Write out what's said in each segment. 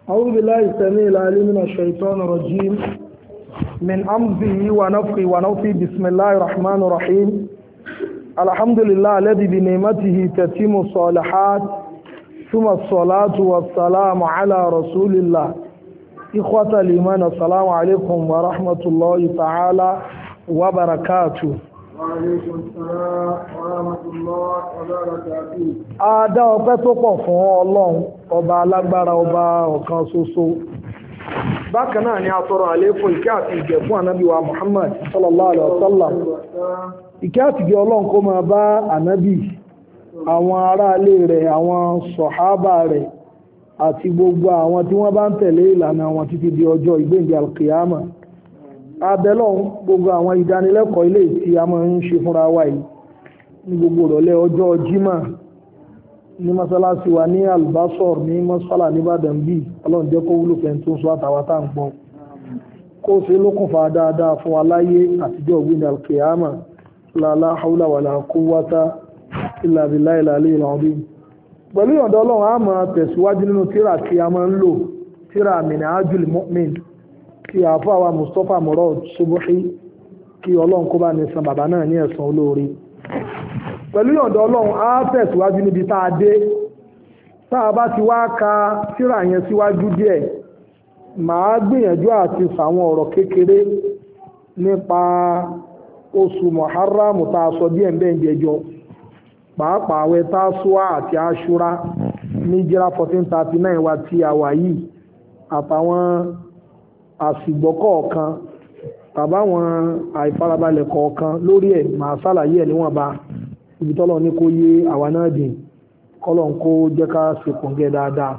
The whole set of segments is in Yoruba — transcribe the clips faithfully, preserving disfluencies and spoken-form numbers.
أعوذ بالله السميع العليم من الشيطان الرجيم من أمزه ونفخه ونفخه بسم الله الرحمن الرحيم الحمد لله الذي بنعمته تتم الصالحات ثم الصلاة والسلام على رسول الله إخوة الإيمان السلام عليكم ورحمة الله تعالى وبركاته. وعليكم السلام ورحمة الله وبركاته. A dá ọpẹ́ tó pọ̀ fún Ọlọ́run ọba alágbára ọba ọ̀kan ṣoṣo. Bákan náà ni a tọrọ àlékún ìkẹ́ àti ìgẹ̀ fún ànábì wa Muhammad sallallahu alaihi wasallam. Ìkẹ́ àti ìgẹ̀ Ọlọ́run kó máa bá ànábì, àwọn aráalé rẹ̀, àwọn sọ̀hábà rẹ̀ àti gbogbo àwọn tí wọ́n bá ń tẹ̀lé ìlànà wọn títí di ọjọ́ ìgbéǹde alkiyama. Abẹ́lọ́run gbogbo àwọn ìdánilẹ́kọ̀ọ́ ilé tí a máa ń ṣe fúnra wa yìí ní gbogbo ìrọ̀lẹ́ ọjọ́ Jímọ̀ ní mọ́sálásí wa ní Albasor ní mọ́sálà nìbàdàn bíi Ọlọ́run jẹ́ kó wúlò fẹ́ tó ń sọ àtàwà tá à ń gbọ́ kó o ṣe lókùnfà dáadáa fún wa láyé àtijọ́ ògbìn alkiyama la hawla wala quwwata illa billahi al-aliyyil azim. Pẹ̀lú ìyọ̀ǹda Ọlọ́run a máa tẹ̀síwájú nínú tírà tí a máa ń lò tírà Minhajul Mu'min kí àfáwà Mustapha Murad Subuhi kí Ọlọ́run kó bá ní san bàbá náà ní ẹ̀san olóore. Pẹ̀lú ìyọ̀ǹda Ọlọ́run á tẹ̀síwájú níbi tá a dé tá a bá ti wá ka tírà yẹn síwájú díẹ̀ màá gbìyànjú àti sàwọn ọ̀rọ̀ kékeré nípa oṣù Muharram tá a sọ díẹ̀ ń bẹ́ẹ̀ jẹjọ pàápàá àwẹ̀ Tásúà àti Àṣúrà ní jíra fourteen thirty nine wa tí a wà yìí àtàwọn àsìgbọ́ kọ̀ọ̀kan tàbáwọn àìfarabalẹ̀ kọ̀ọ̀kan lórí ẹ̀ máa ṣàlàyé ẹ̀ níwọ̀nba ibi tọ́lọ̀ ní kó yé àwa náà dì kọ́lọ̀ ń kó jẹ́ ká ṣe kòǹgẹ́ dáadáa.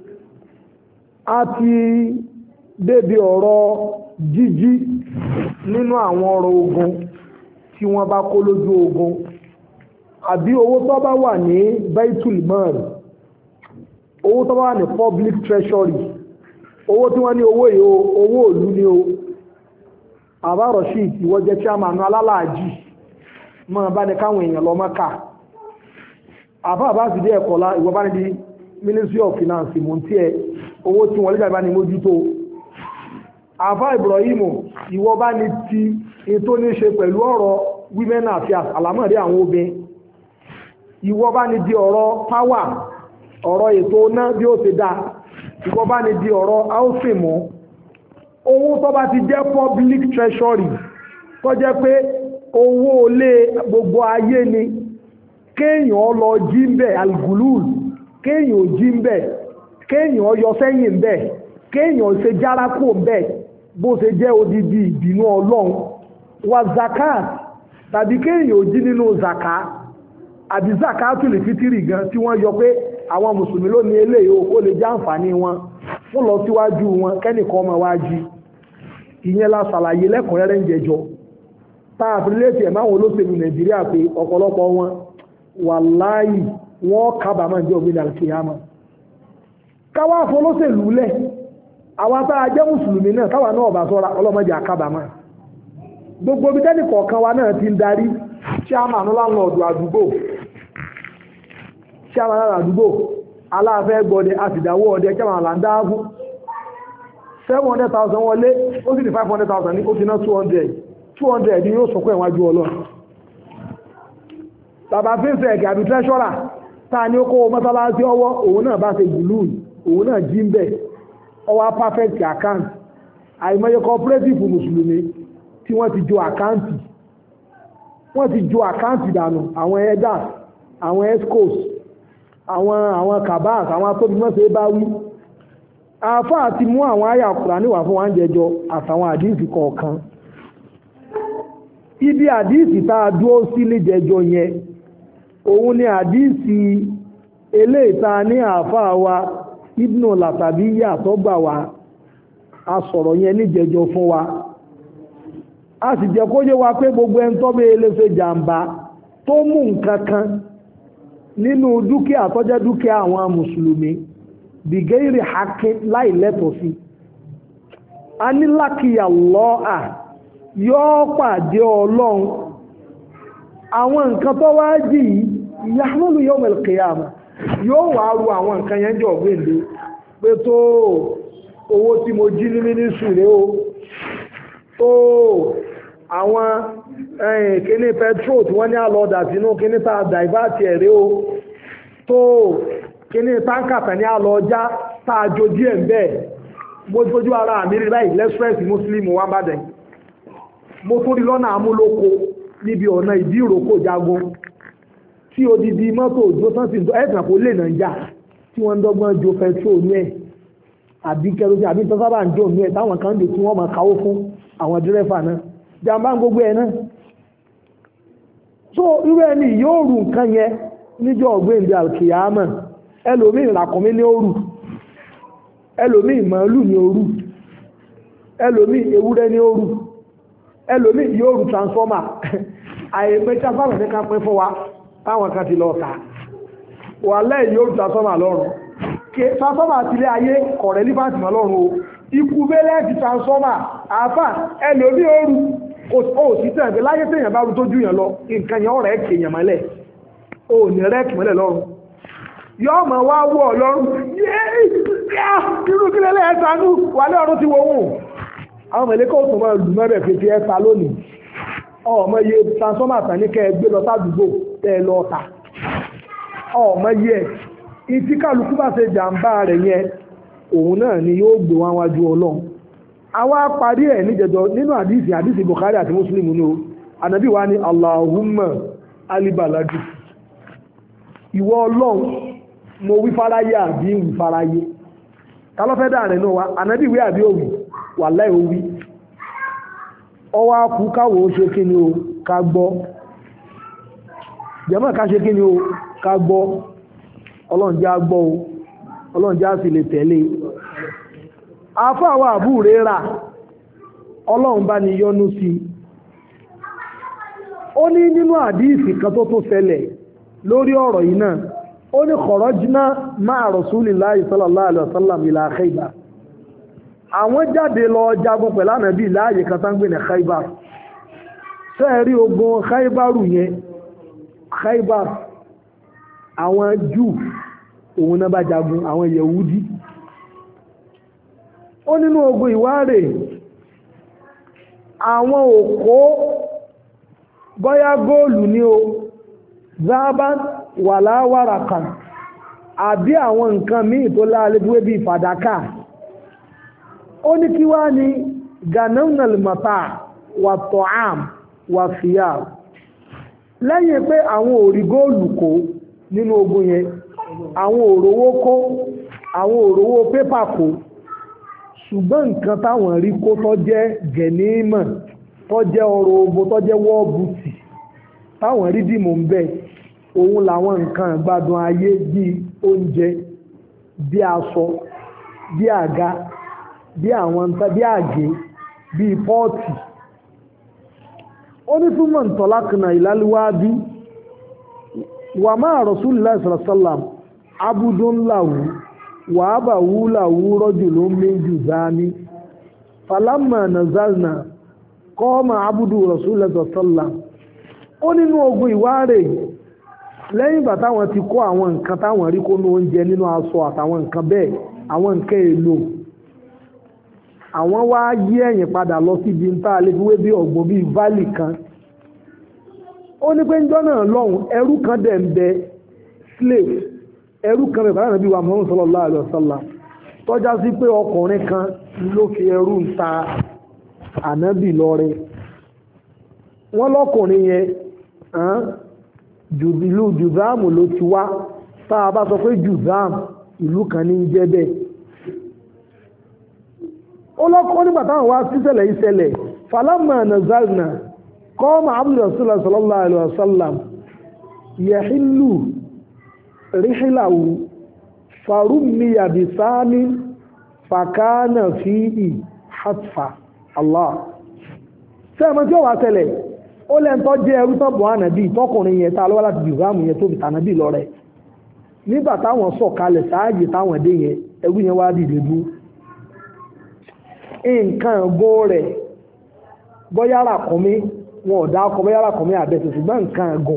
A ti débi ọ̀rọ̀ jíjí nínú àwọn ọ̀rọ̀ ogun tí wọ́n bá kó lójú ogun àbí owó tó bá wà ní Baitul Mal, owó tó bá wà ní public treasury, owó tí wọ́n ní owó yìí owó òlú ni o. Àbá Rashid ìwọ jẹ́ chairman alálàájì máa bá ní káwọn èèyàn lọ Mákà. Àbá àbá sì dé ẹ̀kọ́ lá ìwọ bá ní di Ministry of Finance mú tí ẹ owó tí wọ́n lé jáde bá ní mójútó. Àbá Ibrahim ìwọ bá ní ti ètò ní ṣe pẹ̀lú ọ̀rọ̀ women affairs àlámọ̀rí àwọn obìnrin. Ìwọ bá ní di ọ̀rọ̀ power ọ̀rọ̀ ètò náà bí ó ti dáa. Ìwọ bá ní di ọ̀rọ̀ housing mọ́ owó tó bá ti jẹ́ public treasury tó jẹ́ pé owó olé gbogbo ayé ni kéèyàn lọ jí ń bẹ̀ algulul kéèyàn jí ń bẹ̀ kéèyàn yọ sẹ́yìn ń bẹ̀ kéèyàn ṣe járákò ń bẹ̀ bó ṣe jẹ́ odidi ìbínú Ọlọ́run wa zakat tàbí kéèyàn jí nínú zaka àbí zakatul fitiri gan tí wọ́n yọ pé àwọn mùsùlùmí ló ní eléyìí ó lè jẹ́ àǹfààní wọn fún lọ síwájú wọn kẹ́nìkan ọmọ wa jí ìyẹn la ṣàlàyé lẹ́kùnrẹ́rẹ́ ń jẹjọ táà fi léètì ẹ̀ máwọn olóṣèlú Nàìjíríà pé ọ̀pọ̀lọpọ̀ wọn wàláhì wọ́n kábàámọ̀ jẹ́ ògbé dàlùkìyàmọ̀ káwá fún olóṣèlú lẹ̀ àwọn táà jẹ́ mùsùlùmí náà káwà náà bá sọ́ra ọlọ́mọdé àkábàámọ̀ gbogbo ibi tẹ́nì kọ̀ọ̀kan wa náà ti ń darí chairman láńlọ́ọ̀dù àdúgbò chairman àdúgbò aláàfẹ́ gbọ́dẹ àtìdáwó ọdẹ chairman àlàndáàbù seven hundred thousand wọlé ó sì ní five hundred thousand ní ó ti ná two hundred two hundred ní yóò sọkọ́ ìwájú Ọlọ́run. Bàbá fífẹ́ ẹ̀kẹ́ àbí tẹ́ṣọ́rà táà ní ó kó mọ́sálásí ọwọ́ òun náà bá ṣe jùlù òun náà jí ń bẹ̀ ọwọ́ perfect account àìmọye cooperative mùsùlùmí tí wọ́n ti jo àkáǹtì wọ́n ti jo àkáǹtì dànù àwọn ẹ̀dà àwọn escos àwọn àwọn kabas àwọn atóbimọ́sẹ̀ bá wí àfá àti mú àwọn àyà Kùránì wà fún wa ń jẹjọ àtàwọn àdíìsì kọ̀ọ̀kan ibi àdíìsì tá a dúró sí ní jẹjọ yẹn òun ni àdíìsì eléèta ní àfá wa Ibnu Latabiya tó gbà wá a sọ̀rọ̀ yẹn ní jẹjọ fún wa a sì jẹ́ kó yé wa pé gbogbo ẹni tó bẹ́ẹ̀ lè ṣe jàǹbá tó mú nǹkan kan nínú dúkìá tó jẹ́ dúkìá àwọn mùsùlùmí bìgẹ́rì hakin láì lẹ́tọ̀ sí a ní lákìyà lọ́à yóò pàdé Ọlọ́run àwọn nǹkan tó wá jì yahmalu yawm al-qiyamah yóò wá ru àwọn nǹkan yẹn jọ gbèǹde pé tó owó tí mo jí ní mínísírì rèé o tó àwọn kíní petrol tí wọ́n ní àlọ́dà sínú kíní tá a divert ẹ̀ rèé o tó kíní táǹkà tán ní àlọ́já tá a jo díẹ̀ ń bẹ́ẹ̀ mo tójú ara mi rí báyìí lẹ́sírẹ́sì muslim wa bàdẹ̀ mo tó rí lọ́nà amúlòkó níbi ọ̀nà ìdí ìrókò jagun tí odidi mọ́tò òjò tán ti ẹ̀sìn kò lè nà ń jà tí wọ́n ń dọ́gbọ́n jo petrol ní ẹ̀ àbí kẹrosí àbí tó sábà ń jò ní ẹ̀ táwọn kan dè tí wọ́n máa káwó fún àwọn dírẹ́fà náà jàmbá gbogbo ẹ̀ náà so irú ẹni yóò rù nǹkan yẹn níjọ́ ọ̀gbẹ́ndì alkiyama ẹlòmíì ràkúnmí ní òrù ẹlòmíì màálù ní òrù ẹlòmíì ewúrẹ́ ní òrù ẹlòmíì yóò rù transformer àìpẹ́ transformer ní ká pín fún wa táwọn kan ti lọ ta wà lẹ́yìn yóò rù transformer lọ́rùn kí transformer ti lé ayé kọ̀rẹ́ lífàtì mọ́ lọ́rùn o ikú bẹ́lẹ̀ ti transformer àfà ẹlòmíì òrù ó sì tẹ̀ láyé téèyàn bá rú tó jù yàn lọ nǹkan yẹn ọ̀rẹ́ kéèyàn mọ́lẹ̀ ó ní rẹ́ẹ̀kì mọ́lẹ̀ lọ́rùn yọ́ mọ̀ wá wọ́ ọlọ́run irú kí lẹ́lẹ́ ẹ̀sánú wà ní ọdún tí wọ́n wù àwọn mẹ̀lẹ́kọ́ òtún mọ́ lù mẹ́rẹ̀ fèfè ẹ̀ta lónìí ọmọ iye transformer tàn ní kẹ́ gbé lọ sádùúgbò tẹ́ lọ ta ọmọ iye ẹ̀ ìtí kálukú bá ṣe jàǹbá rẹ̀ yẹn òun náà ni yóò gbé wọn wájú ọlọ́run àwa parí ẹ̀ níjẹjọ nínú àdìsí àdìsí Bukhari àti Muslim ní o ànábì wa ní Allahumma alibaladu ìwọ ọlọ́run mo wí fáráyé àbí ìwì fáráyé ta ló fẹ́ dà rẹ̀ náà wa ànábì wí àbí òwì wà láì òwì ọwọ́ akú káwò ó ṣe kí ni o ká gbọ́ jẹ́mọ́ ká ṣe kí ni o ká gbọ́ ọlọ́run jẹ́ á gbọ́ o ọlọ́run jẹ́ á sì lè tẹ̀lé àfáàwọ̀ àbú rẹ̀ rà ọlọ́run bá ní yọ́nú sí ó ní nínú àdíìsì kan tó tó ṣẹlẹ̀ lórí ọ̀rọ̀ yìí náà ó ní kharajna ma'a rasulillahi sallallahu alaihi wasallam ila Khaybar àwọn jáde lọ jagun pẹ̀lú Ànábì láàyè kan tán gbé ní Khaybar sẹ́ẹ̀rí ogun Khaybaru yẹn Khaybar àwọn Júù òun náà bá jagun àwọn Yẹ̀wúdí ó nínú ogun ìwárè àwọn òkó bọ́yá góòlù ní o zaban wàláwàràkàn àbí àwọn nǹkan míì tó láàlébúwé bíi fàdákà ó ní kí wá ní ganamnal mata wà tọ́ám wà fìyà lẹ́yìn pé àwọn òrí góòlù kó nínú ogun yẹn àwọn òrówó kó àwọn òrówó pépà kó ṣùgbọ́n nǹkan táwọn rí kó tó jẹ́ gẹ̀nímọ̀ tó jẹ́ ọrọ̀ ogun tó jẹ́ wọ́ọ̀bùtì táwọn rí dìmò ń bẹ̀ òun làwọn nǹkan ìgbádùn ayé bíi oúnjẹ bí aṣọ bí àga bí àwọn nǹkan bí àgé bíi pọ́ọ̀tì ó ní túmọ̀ ntọ́lákùnà ìlàlúwábí wà máa Rasulullah sallallahu alaihi wasallam abudun lahu wàhábà wúlà wúrọ́ jù ló méjì záni falamma nazalna kọ́ọ̀mà abudu Rasulullah sallam ó nínú ogun ìwárè lẹ́yìn ìgbà táwọn ti kó àwọn nǹkan táwọn rí kó ní oúnjẹ nínú aṣọ àtàwọn nǹkan bẹ́ẹ̀ àwọn nǹkan èlò àwọn wá yí ẹ̀yìn padà lọ síbi ń tá a lè fi wé bí ọ̀gbọ́n bíi valley kan ó ní pé njọ́ náà lọ́hùn ẹrú kan dẹ̀ ń bẹ slave ẹrú kan bẹ̀rẹ̀ Ànábì wa Muhammad sallallahu alaihi wasallam tọ́já sí pé ọkùnrin kan ló fi ẹrú ń ta Ànábì lọ́rẹ wọ́n lọ́kùnrin yẹn ìlú jùzáàmù ló ti wá tá a bá sọ pé jùzáàmù ìlú kan ní jẹ́ bẹ́ẹ̀ ó lọ́kọ́ nígbà táwọn wá síṣẹ̀lẹ̀ ìṣẹ̀lẹ̀ falamma nazalna qama abdu rasulullah sallallahu alaihi wasallam yahillu rihilahu farummiya bisami fakana fihi hatfa Allah sẹ́ẹ̀mọ́ tí ó wà tẹ́lẹ̀ ó lẹ́ntọ́ jẹ́ ẹrú tán bọ̀ ànàbí tọkùnrin yẹn tá a lọ́wọ́ láti jùzáàmù yẹn tó fi tànàbí lọ rẹ̀ nígbà táwọn sọ̀kalẹ̀ sáàyè táwọn dé yẹn ẹrú yẹn wá dìde dúró nǹkan ẹ̀gọ́ rẹ̀ bọ́yára kọ́mí wọn ò dákọ̀ bọ́yára kọ́mí àbẹ̀tẹ̀ ṣùgbọ́n nǹkan ẹ̀gọ́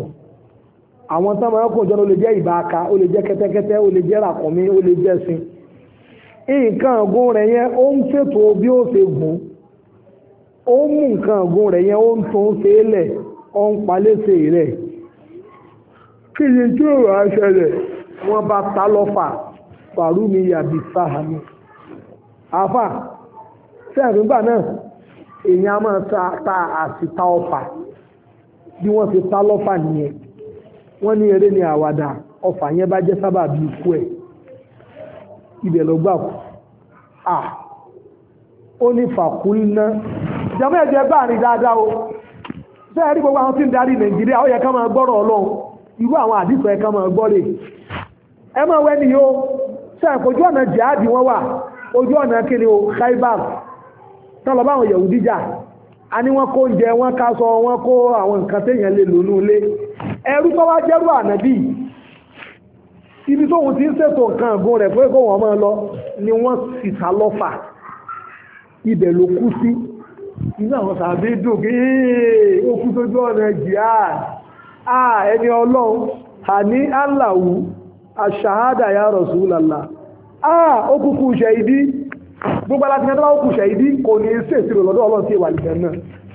àwọn tán máa ń kó jọ́nà ó lè jẹ́ ìbáaka ó lè jẹ́ kẹ́tẹ́kẹ́tẹ́ ó lè jẹ́ ràkọ́mí ó lè jẹ́ sin nǹkan ọ̀gùn rẹ̀ yẹn ó ń ṣètò bí ó ṣe gùn ó mú nǹkan ọ̀gùn rẹ̀ yẹn ó ń tó ń ṣe é lẹ̀ ó ń palẹ́sẹ̀ rẹ̀ kí ni tí ó rà ṣẹlẹ̀ wọ́n bá ta lọ́fà fàrúmi yàbí sáhàmì àfà tí àgbégbà náà èèyàn a máa ta ta àsìta ọfà bí wọ́n fi ta lọ́fà nìyẹn wọ́n ní eré ní àwàdà ọfà yẹn bá jẹ́ sábà bí ikú ẹ̀ ibẹ̀ ló gbà kú à ó ní fàkúnná ìjọba ẹ̀jẹ̀ bá rìn dáadáa o bẹ́ẹ̀ rí gbogbo àwọn tí ń darí Nàìjíríà ó yẹ ká máa gbọ́rọ̀ Ọlọ́run irú àwọn àdìsọ ẹ ká máa gbọ́ rè ẹ máa wẹ́ ni yóò ṣe àpòjú ọ̀nà jihadi wọ́n wà ojú ọ̀nà kíni o Khaibar tọ́lọ bá àwọn Yahudi jà a ní wọ́n kó oúnjẹ wọ́n ká sọ wọ́n kó àwọn nǹkan téèyàn lè lò ní ilé ẹrú tó wá jẹ́rú ànábì ibi tóhun ti ń ṣètò nǹkan àgún rẹ̀ pé kó wọ́n máa lọ ni wọ́n sì ta lọ́fà ibẹ̀ ló kú sí inú àwọn sàbí dùn kí ó kú sójú ọ̀nà jihad ah ẹni ọlọ́run àní aláwù àṣàhádà ya Rasulullah ah ó kúkú ṣẹ̀ìdí gbogbo aláti mẹ́tọ́lá ó kú ṣẹ̀ìdí kò ní sí ìṣirò lọ́dọ̀ ọlọ́run sí ìwà ìfẹ́ náà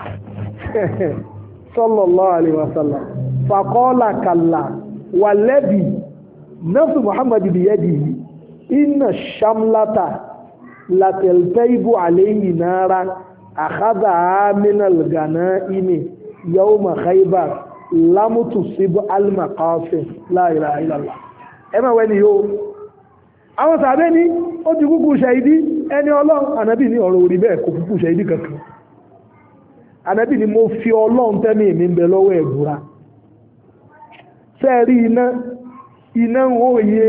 sallallahu alaihi wasallam faqala kalla walladhi nafsu Muhammad biyadihi inna shamlata lataltaibu alayhi nara akhadha min al-ghanaimi yawma Khaybar lámùtù síbú alìmọ̀kọ́fẹ́ la ilaha illallah ẹmà wẹ́ni yóò àwọn sàbẹ́ ní ó ti kúkú ṣàìdí ẹni ọlọ́run ànábì ní ọ̀rọ̀ orí bẹ́ẹ̀ kò kúkú ṣàìdí kankan ànábì ní mo fi ọlọ́run tẹ́mì mi ń bẹ lọ́wọ́ ẹ̀bùra sẹ́ẹ̀rí iná iná ń wòye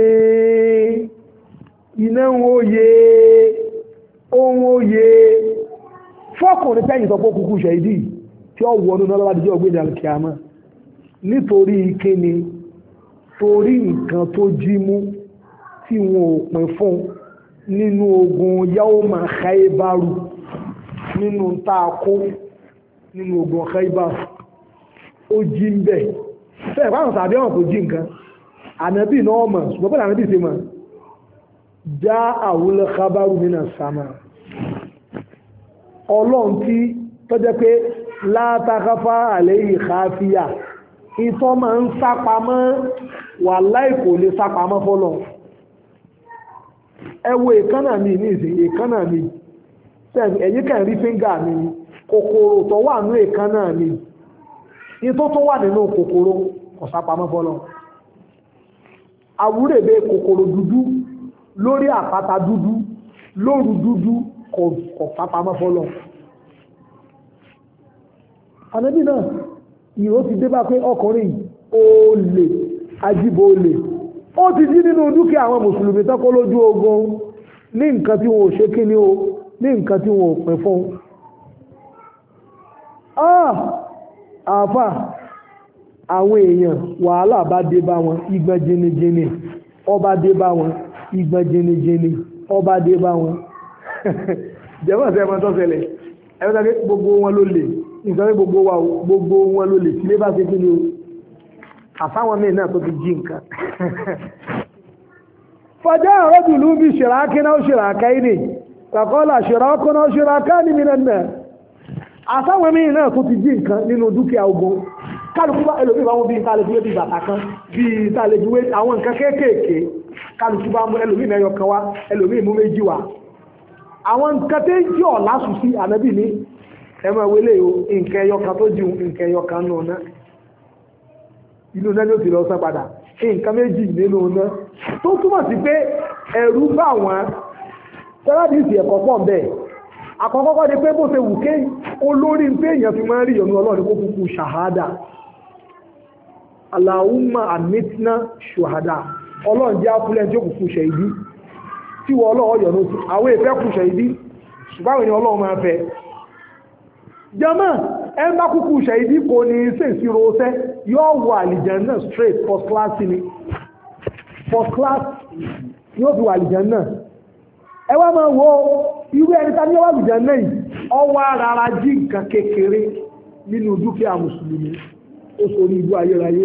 iná ń wòye ohun òye fọ́kùnrin tẹ́yìn sọ pé ó kúkú ṣàìdí tí ó wọnú náà lọ́wọ́ àdíjọ́ ọgbẹ́ni alkiyama nítorí kíni torí nǹkan tó jí mú tí wọn ò pín fún nínú ogun Yawma Khaybaru nínú taako nínú ogun Khaybaru ó jí ń bẹ̀ fẹ́ ìpáhùn tàbí ọ̀nà tó jí nǹkan ànábì náà mọ̀ ṣùgbọ́n pẹ̀lú ànábì sí mọ̀ já àwúlẹ̀ khabaru minas sama ọlọ́run tí tọ́jẹ́ pé látàkáfà àlẹ́yìn káfíà ìtọ́ máa ń sápamọ́ wà láìkò lè sápamọ́ fọ́lọ̀ ẹ wo èkánà mi ní ìsìn èkánà mi ẹ̀yìn kan rí fíńgà mi kòkòrò tó wà ní èkánà mi ìtọ́ tó wà nínú kòkòrò kò sápamọ́ fọ́lọ̀ àwúrèbé kòkòrò dúdú lórí àpáta dúdú lóru dúdú kò sápamọ́ fọ́lọ̀ ànábì náà ìró ti dé bá pé ọkùnrin olè ajíbo olè ó ti jí nínú dúkìá àwọn mùsùlùmí tán kó lójú ogun ní nǹkan tí wọn ò ṣe kí ni o ní nǹkan tí wọn ò pín fún àfà àwọn èèyàn wàhálà bá dé bá wọn ìgbọ́n jìnnìjìnnì ọba dé bá wọn ìgbọ́n jìnnìjìnnì ọba dé bá wọn jẹ́wọ́n sẹ́wọ́n tó ṣẹlẹ̀ ẹ̀rọ gbogbo wọn ló lè nítorí gbogbo wa gbogbo wọn ló lè sílé bá ṣe kí ni o àfáwọn mẹ́rin náà tó ti jí nǹkan fọjá ọ̀rọ̀dù ló bí ṣìrákí náà ṣìráká ìní kàkọ́lá ṣìrákọ́ náà ṣìráká ní mìíràn náà àfáwọn mẹ́rin náà tó ti jí nǹkan nínú dúkìá ogun kálukú bá ẹlòmí bá wọn bí ìtàlẹ́bíwé bí bàtà kan bí ìtàlẹ́bíwé àwọn nǹkan kéékèèké kálukú bá mú ẹlòmí mẹ́yọ kan wá ẹlòmí mú méjì wá àwọn nǹkan tó ń jí ọ̀lá sùn sí ànábì ní ẹmọ ìwélé o nǹkan ẹyọ kan tó jí nǹkan ẹyọ kan nù náà inú náà ni ó ti lọ sán padà nǹkan méjì nínú náà tó túmọ̀ sí pé ẹ̀rù bá wọn tẹ́ládìsì ẹ̀kọ́ pọ̀ ń bẹ̀ àkọ́kọ́kọ́ ni pé bó ṣe wù ké olórí pé èèyàn fi máa ń rí ìyọnu ọlọ́run kó kúkú ṣàhádà Allahumma amitna ṣùhádà ọlọ́run jẹ́ ápùlẹ̀ tí ó kúkú ṣe ìdí tí wọ́n ọlọ́run yọ̀nù sí àwọn èèfẹ́ kú ṣe ìdí ṣùgbọ́n àwọn ènìyàn ọlọ́run máa fẹ́ jama ẹ bá kúkú ṣe ìdí kò ní ṣe ìṣirò ọsẹ yóò wọ àlìjánnà straight first class ni first class yóò fi wọ àlìjánnà ẹ wá máa wo irú ẹni tá ní ọwọ́ àlìjánnà yìí ọwọ́ rárá jí nǹkan kékeré nínú dúkìá mùsùlùmí ó sórí ibú ayérayé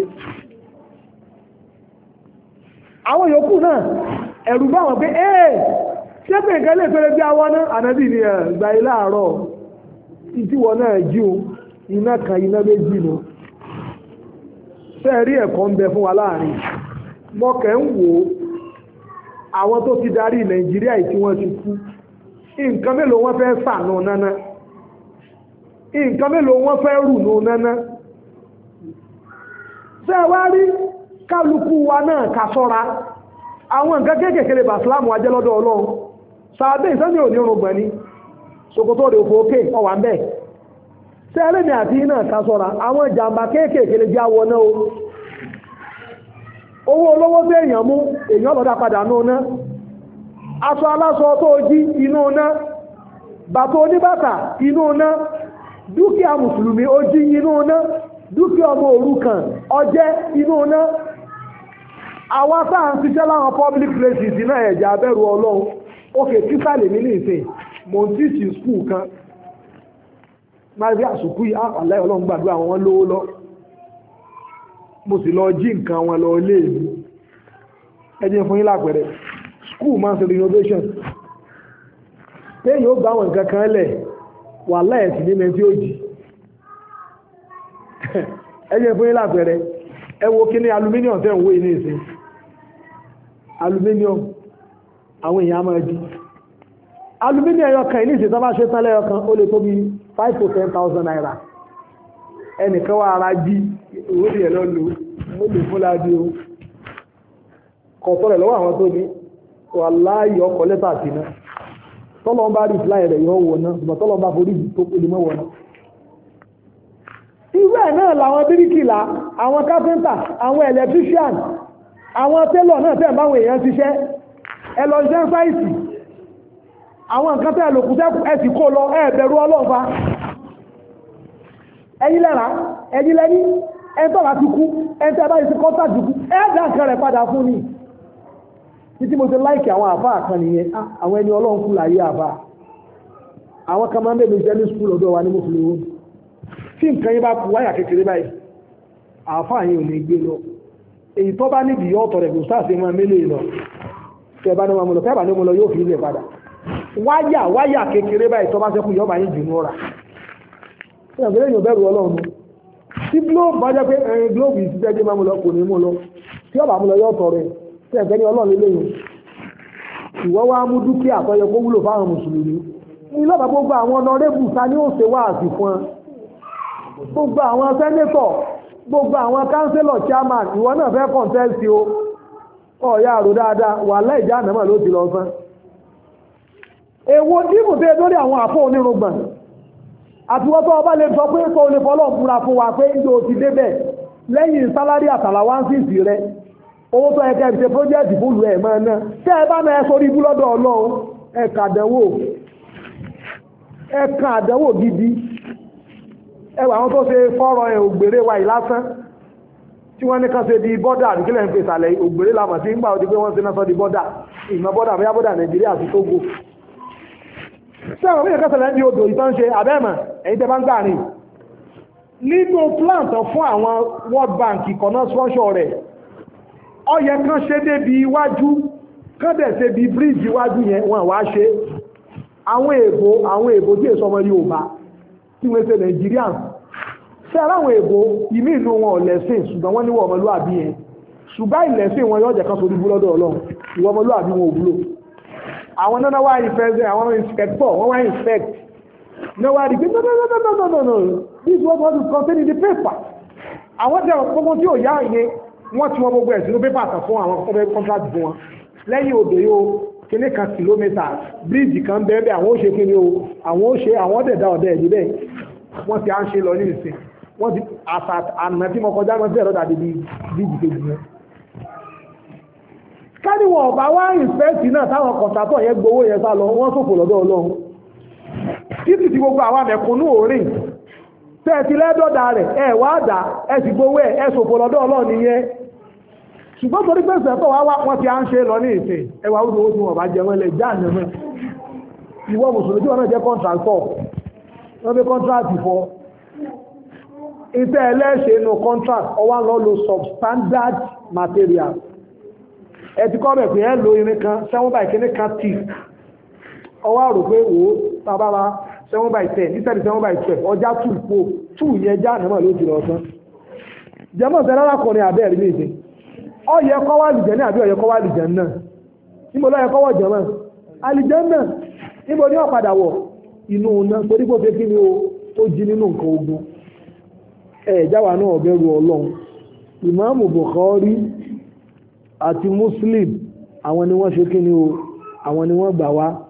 àwọn yòókù náà ẹ̀rù bá wọn pé ee ṣé pé nǹkan lè fẹ́rẹ́ bí awọ́ náà ànábì ni ìgbà ilé àárọ̀ ìtíwọ́ náà jí o iná kan iná méjì lọ fẹ́ rí ẹ̀kọ́ ń bẹ fún wa láàrin mọ́kẹ́ ń wò ó àwọn tó ti darí Nàìjíríà tí wọ́n ti kú nǹkan mélòó wọ́n fẹ́ sà nù náná nǹkan mélòó wọ́n fẹ́ rù nù náná ṣé wá rí kálukú wa náà ká sọ́ra àwọn nǹkan kéékèèké bàṣílámù ajẹ́ lọ́dọ̀ Ọlọ́run sàbẹ̀ ìsẹ́ni òní orùngbọ̀n ni ṣòkòtò rẹ̀ òfò òkè ọwà ń bẹ̀ ṣé ẹlẹ́ni àti iná ká sọ́ra àwọn ìjàmbá kéékèèké lè jẹ́ àwọ̀ náà owó olówó tó èèyàn mú èèyàn lọ́dá padà nù náà aṣọ aláṣọ tó jí inú náà bàtà oníbàtà inú náà dúkìá mùsùlùmí ó jí inú náà dúkìá ọmọ òrukàn ọjẹ́ inú náà àwọn sáà ń ṣiṣẹ́ láwọn public places náà ẹ̀jẹ̀ abẹ́rù Ọlọ́run ókè kíkà lè ní ìsìn mo ń tíìsì skul kan máa rí àsùkú yìí àlẹ́ Ọlọ́run gbàdúrà wọn lówó lọ mo sì lọ jí nǹkan wọn lọ lé mi ẹjẹ́ fún yín lápẹẹrẹ skul máa ń ṣe renovation téèyàn ó gbà wọn nǹkan kan lẹ̀ wà láìsí ní mẹ́tí ó jì ẹjẹ́ fún yín lápẹẹrẹ ẹ wo kí ní aluminium tẹ́ ń wó ní ìsìn aluminium àwọn èèyàn máa jí aluminium ẹyọ kan ní ìsìn tó bá ṣe tán lẹ́yọ kan ó lè tó bí five to ten thousand naira ẹnìkan wà ara jí owó ìyẹn lọ lò ó lè fún láti o kọ̀tọ́ rẹ̀ lọ́wọ́ àwọn tó ní wà láàyè ọkọ̀ lẹ́tà sí náà tọ́lọ́ bá rí fly rẹ̀ yọ wọ̀ náà ṣùgbọ́n tọ́lọ́ bá forí tó kó lè mọ́wọ́ náà irú ẹ̀ náà làwọn bíríkìlà àwọn kápẹ́ntà àwọn electrician àwọn télọ̀ náà tẹ́ báwọn èèyàn ṣiṣẹ́ ẹ lọ ṣiṣẹ́ sáìtì àwọn nǹkan tẹ́ lòkù tẹ́kù ẹ sì kó lọ ẹ bẹ̀rù ọlọ́ọ̀fà ẹ̀yin lẹ́ra ẹ̀yin lẹ́ni ẹni tọ́lá ti kú ẹni tẹ́ bá yìí ti kọ́tà jù kú ẹ dá nǹkan rẹ̀ padà fún ni títí mo ti láìkì àwọn àfá kan nìyẹn àwọn ẹni ọlọ́run kú láyé àfá àwọn kan máa ń bẹ̀rẹ̀ jẹ́ ní skúl ọ̀dọ̀ wa ní mùsùlùmí tí nǹkan yín bá kú wáyà kékeré báyìí àfá yìí ò ní gbé lọ èyí tó bá nídìí ọ̀tọ̀ rẹ̀ kò sáàsì máa mélòó lọ tẹ́ bá ní wọn lọ tẹ́bà ní mo lọ yóò fi ilẹ̀ padà wáyà wáyà kékeré báyìí tó bá sẹ́kù yọ́ máa yín jù nú ọ̀rà ìyàgbẹ́lẹ́ yóò bẹ̀rù ọlọ́run tí globe bá jẹ́ pé ẹ̀rin globe yìí ti jẹ́ máa mú lọ kò ní mú lọ tí ọba mú lọ yọ́ tọ̀ rẹ̀ tí ẹ̀gbẹ́ ní ọlọ́run lélẹ́yìn ìwọ́ wá mú dúkìá àtọ́yẹ kó wúlò fáwọn mùsùlùmí ní lọ́ba gbogbo àwọn ọ̀nàrẹ́bù ta ni ó ṣe wá àti fún ẹ gbogbo àwọn sẹ́nétọ̀ gbogbo àwọn kánsílọ̀ chairman ìwọ náà fẹ́ kọ̀ǹtẹ́sì o ọ̀ya àrò dáadáa wà láìjà ànámọ̀ ló ti lọ sán èwo dìbò tẹ́ lórí àwọn àfọ́ onírùngbọ̀n àti wọ́n tó ọba lè sọ pé kó o lè fọlọ́ fúnra fún wa pé ń jò ti débẹ̀ lẹ́yìn sálárì àtàlàwáńsìsì rẹ owó tó ẹkẹ́ ṣe pọ́jẹ́ẹ̀tì fúlù ẹ̀ máa ná tẹ́ ẹ bá náà ẹ sórí ibú lọ́dọ̀ ọlọ́run ẹ̀ka àdánwò ẹ̀ka àdánwò gidi ẹwà àwọn tó ṣe fọ́rọ̀ ẹ̀ ògbèrè wa ìlásán tí wọ́n ní kan ṣe di bọ́dà nígbìlẹ̀ ń pèsè àlẹ́ ògbèrè lámọ̀ sí ń gbà ó di pé wọ́n ṣe náà sọ di bọ́dà ìmọ̀ bọ́dà bóyá bọ́dà Nàìjíríà àti Tógò sẹ́wọ̀n bí ìkẹsẹ̀lẹ̀ ní odò ìtàn ṣe àbẹ́mọ̀ ẹ̀yìn tẹ́ bá ń gbà rìn nínú plant fún àwọn World Bank ìkọ̀nà sponsor rẹ̀ ó yẹ kán ṣe débi iwájú kán dẹ̀ ṣe bí bridge iwájú yẹn wọ́n wá ṣe àwọn èèbò àwọn èèbò tí èso ọmọ Yorùbá tí wọ́n ṣe Nigerian ṣe aláwọn èèbò ìmí ìlú wọn ò lẹ́sìn ṣùgbọ́n wọ́n níwọ̀ ọmọlúwàbí yẹn ṣùgbọ́n ìlẹ́sìn wọn yóò jẹ́ kán sórí búlọ́dọ̀ Ọlọ́run ìwọ ọmọlúwàbí wọn ò wúlò àwọn náà wá ìfẹ́ àwọn inspector wọ́n wá inspect náà wá rí pé no no no no no no no this was what is contained in the paper àwọn tẹ gbogbo tí ò yá ìyẹn wọ́n ti wọ́n gbogbo ẹ̀ sínú pépà kan fún àwọn ọ̀fẹ́ contract fún wọn lẹ́yìn odò yóò kíní kan kìlómítà bíríìjì kan bẹ́ẹ̀ bẹ́ẹ̀ àwọn ó ṣe kíní o àwọn ó ṣe àwọn ọ̀dẹ̀dá ọ̀dẹ̀ ẹ̀dí bẹ́ẹ̀ wọ́n ti à ń ṣe lọ ní ìsìn wọ́n ti àṣà àná tí mo kọjá wọn sí ẹ̀rọ dàbí bíríìjì kejì yẹn káníwọ̀n ọ̀bá wá ìfẹ́ẹ̀tì náà táwọn kọ̀ǹtàtọ̀ yẹn gbowó yẹn sá lọ wọ́n ṣòfò lọ́dọ̀ Ọlọ́run títí tí gbogbo àwọn mẹ̀kúnnù òórìn tẹ́ẹ̀tì lẹ́dọ̀dà rẹ̀ ẹ̀ wá dà ẹ̀ sì gbowó ẹ̀ ẹ̀ ṣòfò lọ́dọ̀ Ọlọ́run nìyẹn ṣùgbọ́n torí pé ìṣẹ̀tọ̀ wá wọ́n ti à ń ṣe lọ ní ìsìn ẹwà ó dòwó tí wọ́n bá jẹ wọ́n lẹ̀ já ànàmọ́ ìwọ mùsùlùmí tí wọ́n náà jẹ́ kọ́ńtàtọ̀ wọ́n fi kọ́ńtàtì fọ iṣẹ́ ẹlẹ́ṣẹ̀ inú kọ́ńtàt ọwá lọ lo substandard material ẹ ti kọ́ bẹ̀ pé ẹ lo irin kan seven by kìíní kan tì ọwọ́ àrò pé wò ó tabara seven by ten instead seven by twelve ọjà two po two yẹn já ànámọ̀ ló ti lọ tán jẹ́mọ̀ sẹ́lá lákùnrin abẹ́rẹ́ méje ọyẹ kọ́wọ́ àlìjẹ́nà àbí ọyẹ kọ́wọ́ àlìjẹ́nà níbo lọ́yẹ kọ́wọ́ jẹ́mọ̀ àlìjẹ́nà níbo ní ọ̀padà wọ̀ inú náà torí pé ó fẹ́ kí ni ó jí nínú nǹkan ogun ẹ̀ẹ́dáwà náà bẹ̀rù ọlọ́run ìmáàmù Bukhari àti Muslim àwọn ni wọ́n ṣe kí ni o àwọn ni wọ́n gbà wá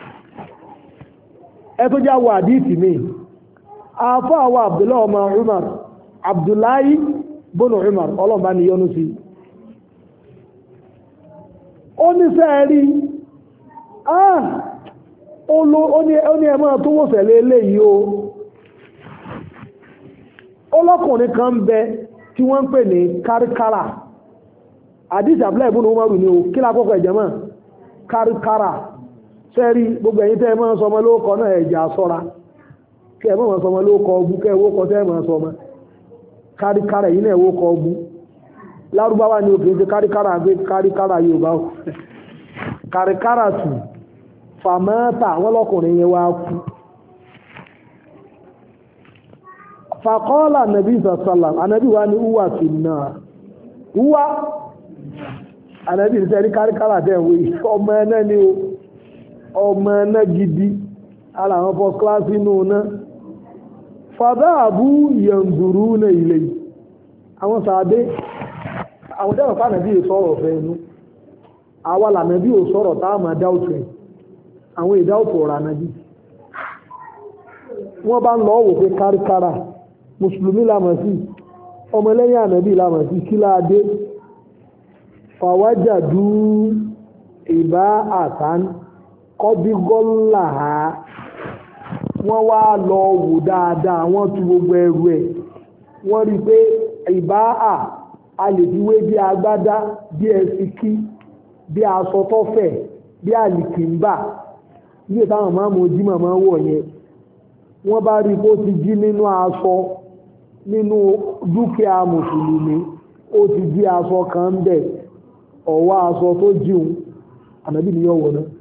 ẹ tó já wà àdíìtì mi àfọ́ àwọn Abdullahi ọmọ Umar Abdullahi bọ́nà Umar ọlọ́mbà ni yọ́nú sí ó ní sẹ́ẹ̀rí ah ó ní ẹmọ́ tó wọ́sẹ̀lẹ̀ eléyìí o ọlọ́kùnrin kan bẹ tí wọ́n ń pè ní káríkárà àdíjà Abdullahi ibn Umar ní o kí lákọ́kọ́ ẹ̀jẹ̀mọ́ káríkárà sẹ́rí gbogbo ẹ̀yin tẹ́ ẹ máa ń sọmọ lóókọ náà ẹ̀jẹ̀ àsọ́ra kí ẹ máa sọmọ lóókọ ọgbú kẹ́ ẹwó kọ tẹ́ ẹ máa sọmọ káríkárà yìí náà ẹwó kọ ọgbú lárúbáwá ni òkè ṣe káríkárà gbé káríkárà Yorùbá káríkárà tù fàmọ́tà wọ́n lọ́kùnrin yẹn wá kú fàkọ́ọ́lá nàbí ìsàsọ́lá ànàbí wa ní uwa fi náà uwa ànàbí ìsẹ́ ní káríkárà tẹ́wé ọmọ ẹ̀nà ni o ọmọ ẹ̀nà gidi ara àwọn first class inú náà fàdá àbú yẹ̀ǹdùrú ní ilé àwọn sàádé àwọn jẹ́ ọ̀pá nàbí ìsọ̀rọ̀ fẹ́ inú àwa lànàbí ò sọ̀rọ̀ táà máa dáùtù ẹ̀ àwọn ìdáùtù ọ̀rọ̀ ànàbí wọ́n bá ń lọ wò pé káríkárà mùsùlùmí lámọ̀ sí ọmọlẹ́yìn ànàbí lámọ̀ sí kí láadé fàwájàdú ìbá àtàn kọ́bígọ́lá ha wọ́n wá lọ wò dáadáa wọ́n tú gbogbo ẹrù ẹ̀ wọ́n rí pé ìbá à a lè fi wé bí agbádá bí ẹsìkí bí aṣọ tọ́fẹ̀ bí àlìkìmbà ní ìtàwọn máa mọ̀ jí màmá wọ̀ yẹn wọ́n bá rí bó ti jí nínú aṣọ nínú dúkìá mùsùlùmí ó ti jí aṣọ kan ń bẹ̀ ọ̀wọ́ aṣọ tó jíun ànábì ni yọ̀wọ̀ náà.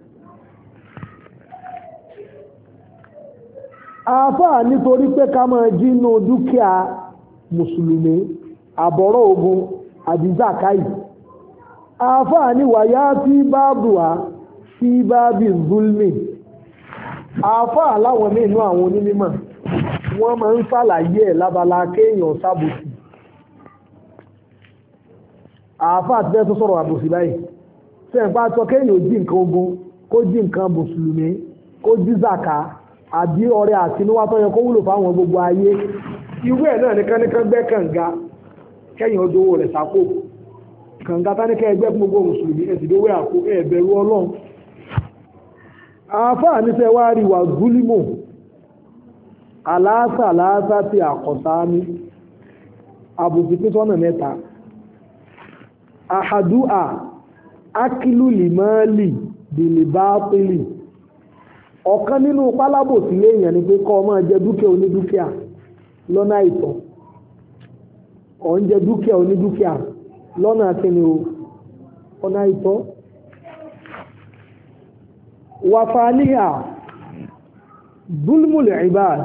àáfàá nítorí pé ká máa jí nínú dúkìá mùsùlùmí àbọ̀rọ̀ ogun àbí zakai àáfàá ní wàyá tí báàbù wá tí báàbì zulmi àáfàá láwọn nínú àwọn onímọ̀ wọ́n máa ń ṣàlàyé ẹ̀ lábala kéèyàn sábòsì àáfàá ti fẹ́ tó sọ̀rọ̀ àbòsí báyìí sẹ́ǹpá sọ kéèyàn jí nǹkan ogun kó jí nǹkan mùsùlùmí kó jí zaka àbí ọrẹ àtinúwá tó yẹ kó wúlò fáwọn gbogbo ayé irú ẹ̀ náà nìkan nìkan gbẹ́ kànga kẹ́yìn ọdún owó rẹ̀ sápò kànga táníkẹ́ ẹgbẹ́ fún gbogbo mùsùlùmí ẹ̀sìdówó àpò ẹ̀bẹ̀rù ọlọ́run àáfàá níṣẹ́ wá rí wà gúlímò aláàsà aláàsà ti àkọ̀sáámi àbùsí pín sọ́nà mẹ́ta àhàdúà ákìlù lìmọ́ọ̀lì bìlìbáàpìlì ọ̀kan nínú pálábòsí léèyàn ni pé kọ́ ọ máa jẹ dúkìá onídúkìá lọ́nà àìtọ́ ọ̀ ń jẹ dúkìá onídúkìá lọ́nà akíni o ọ̀nà àìtọ́ wàfàníhà zulmul ibad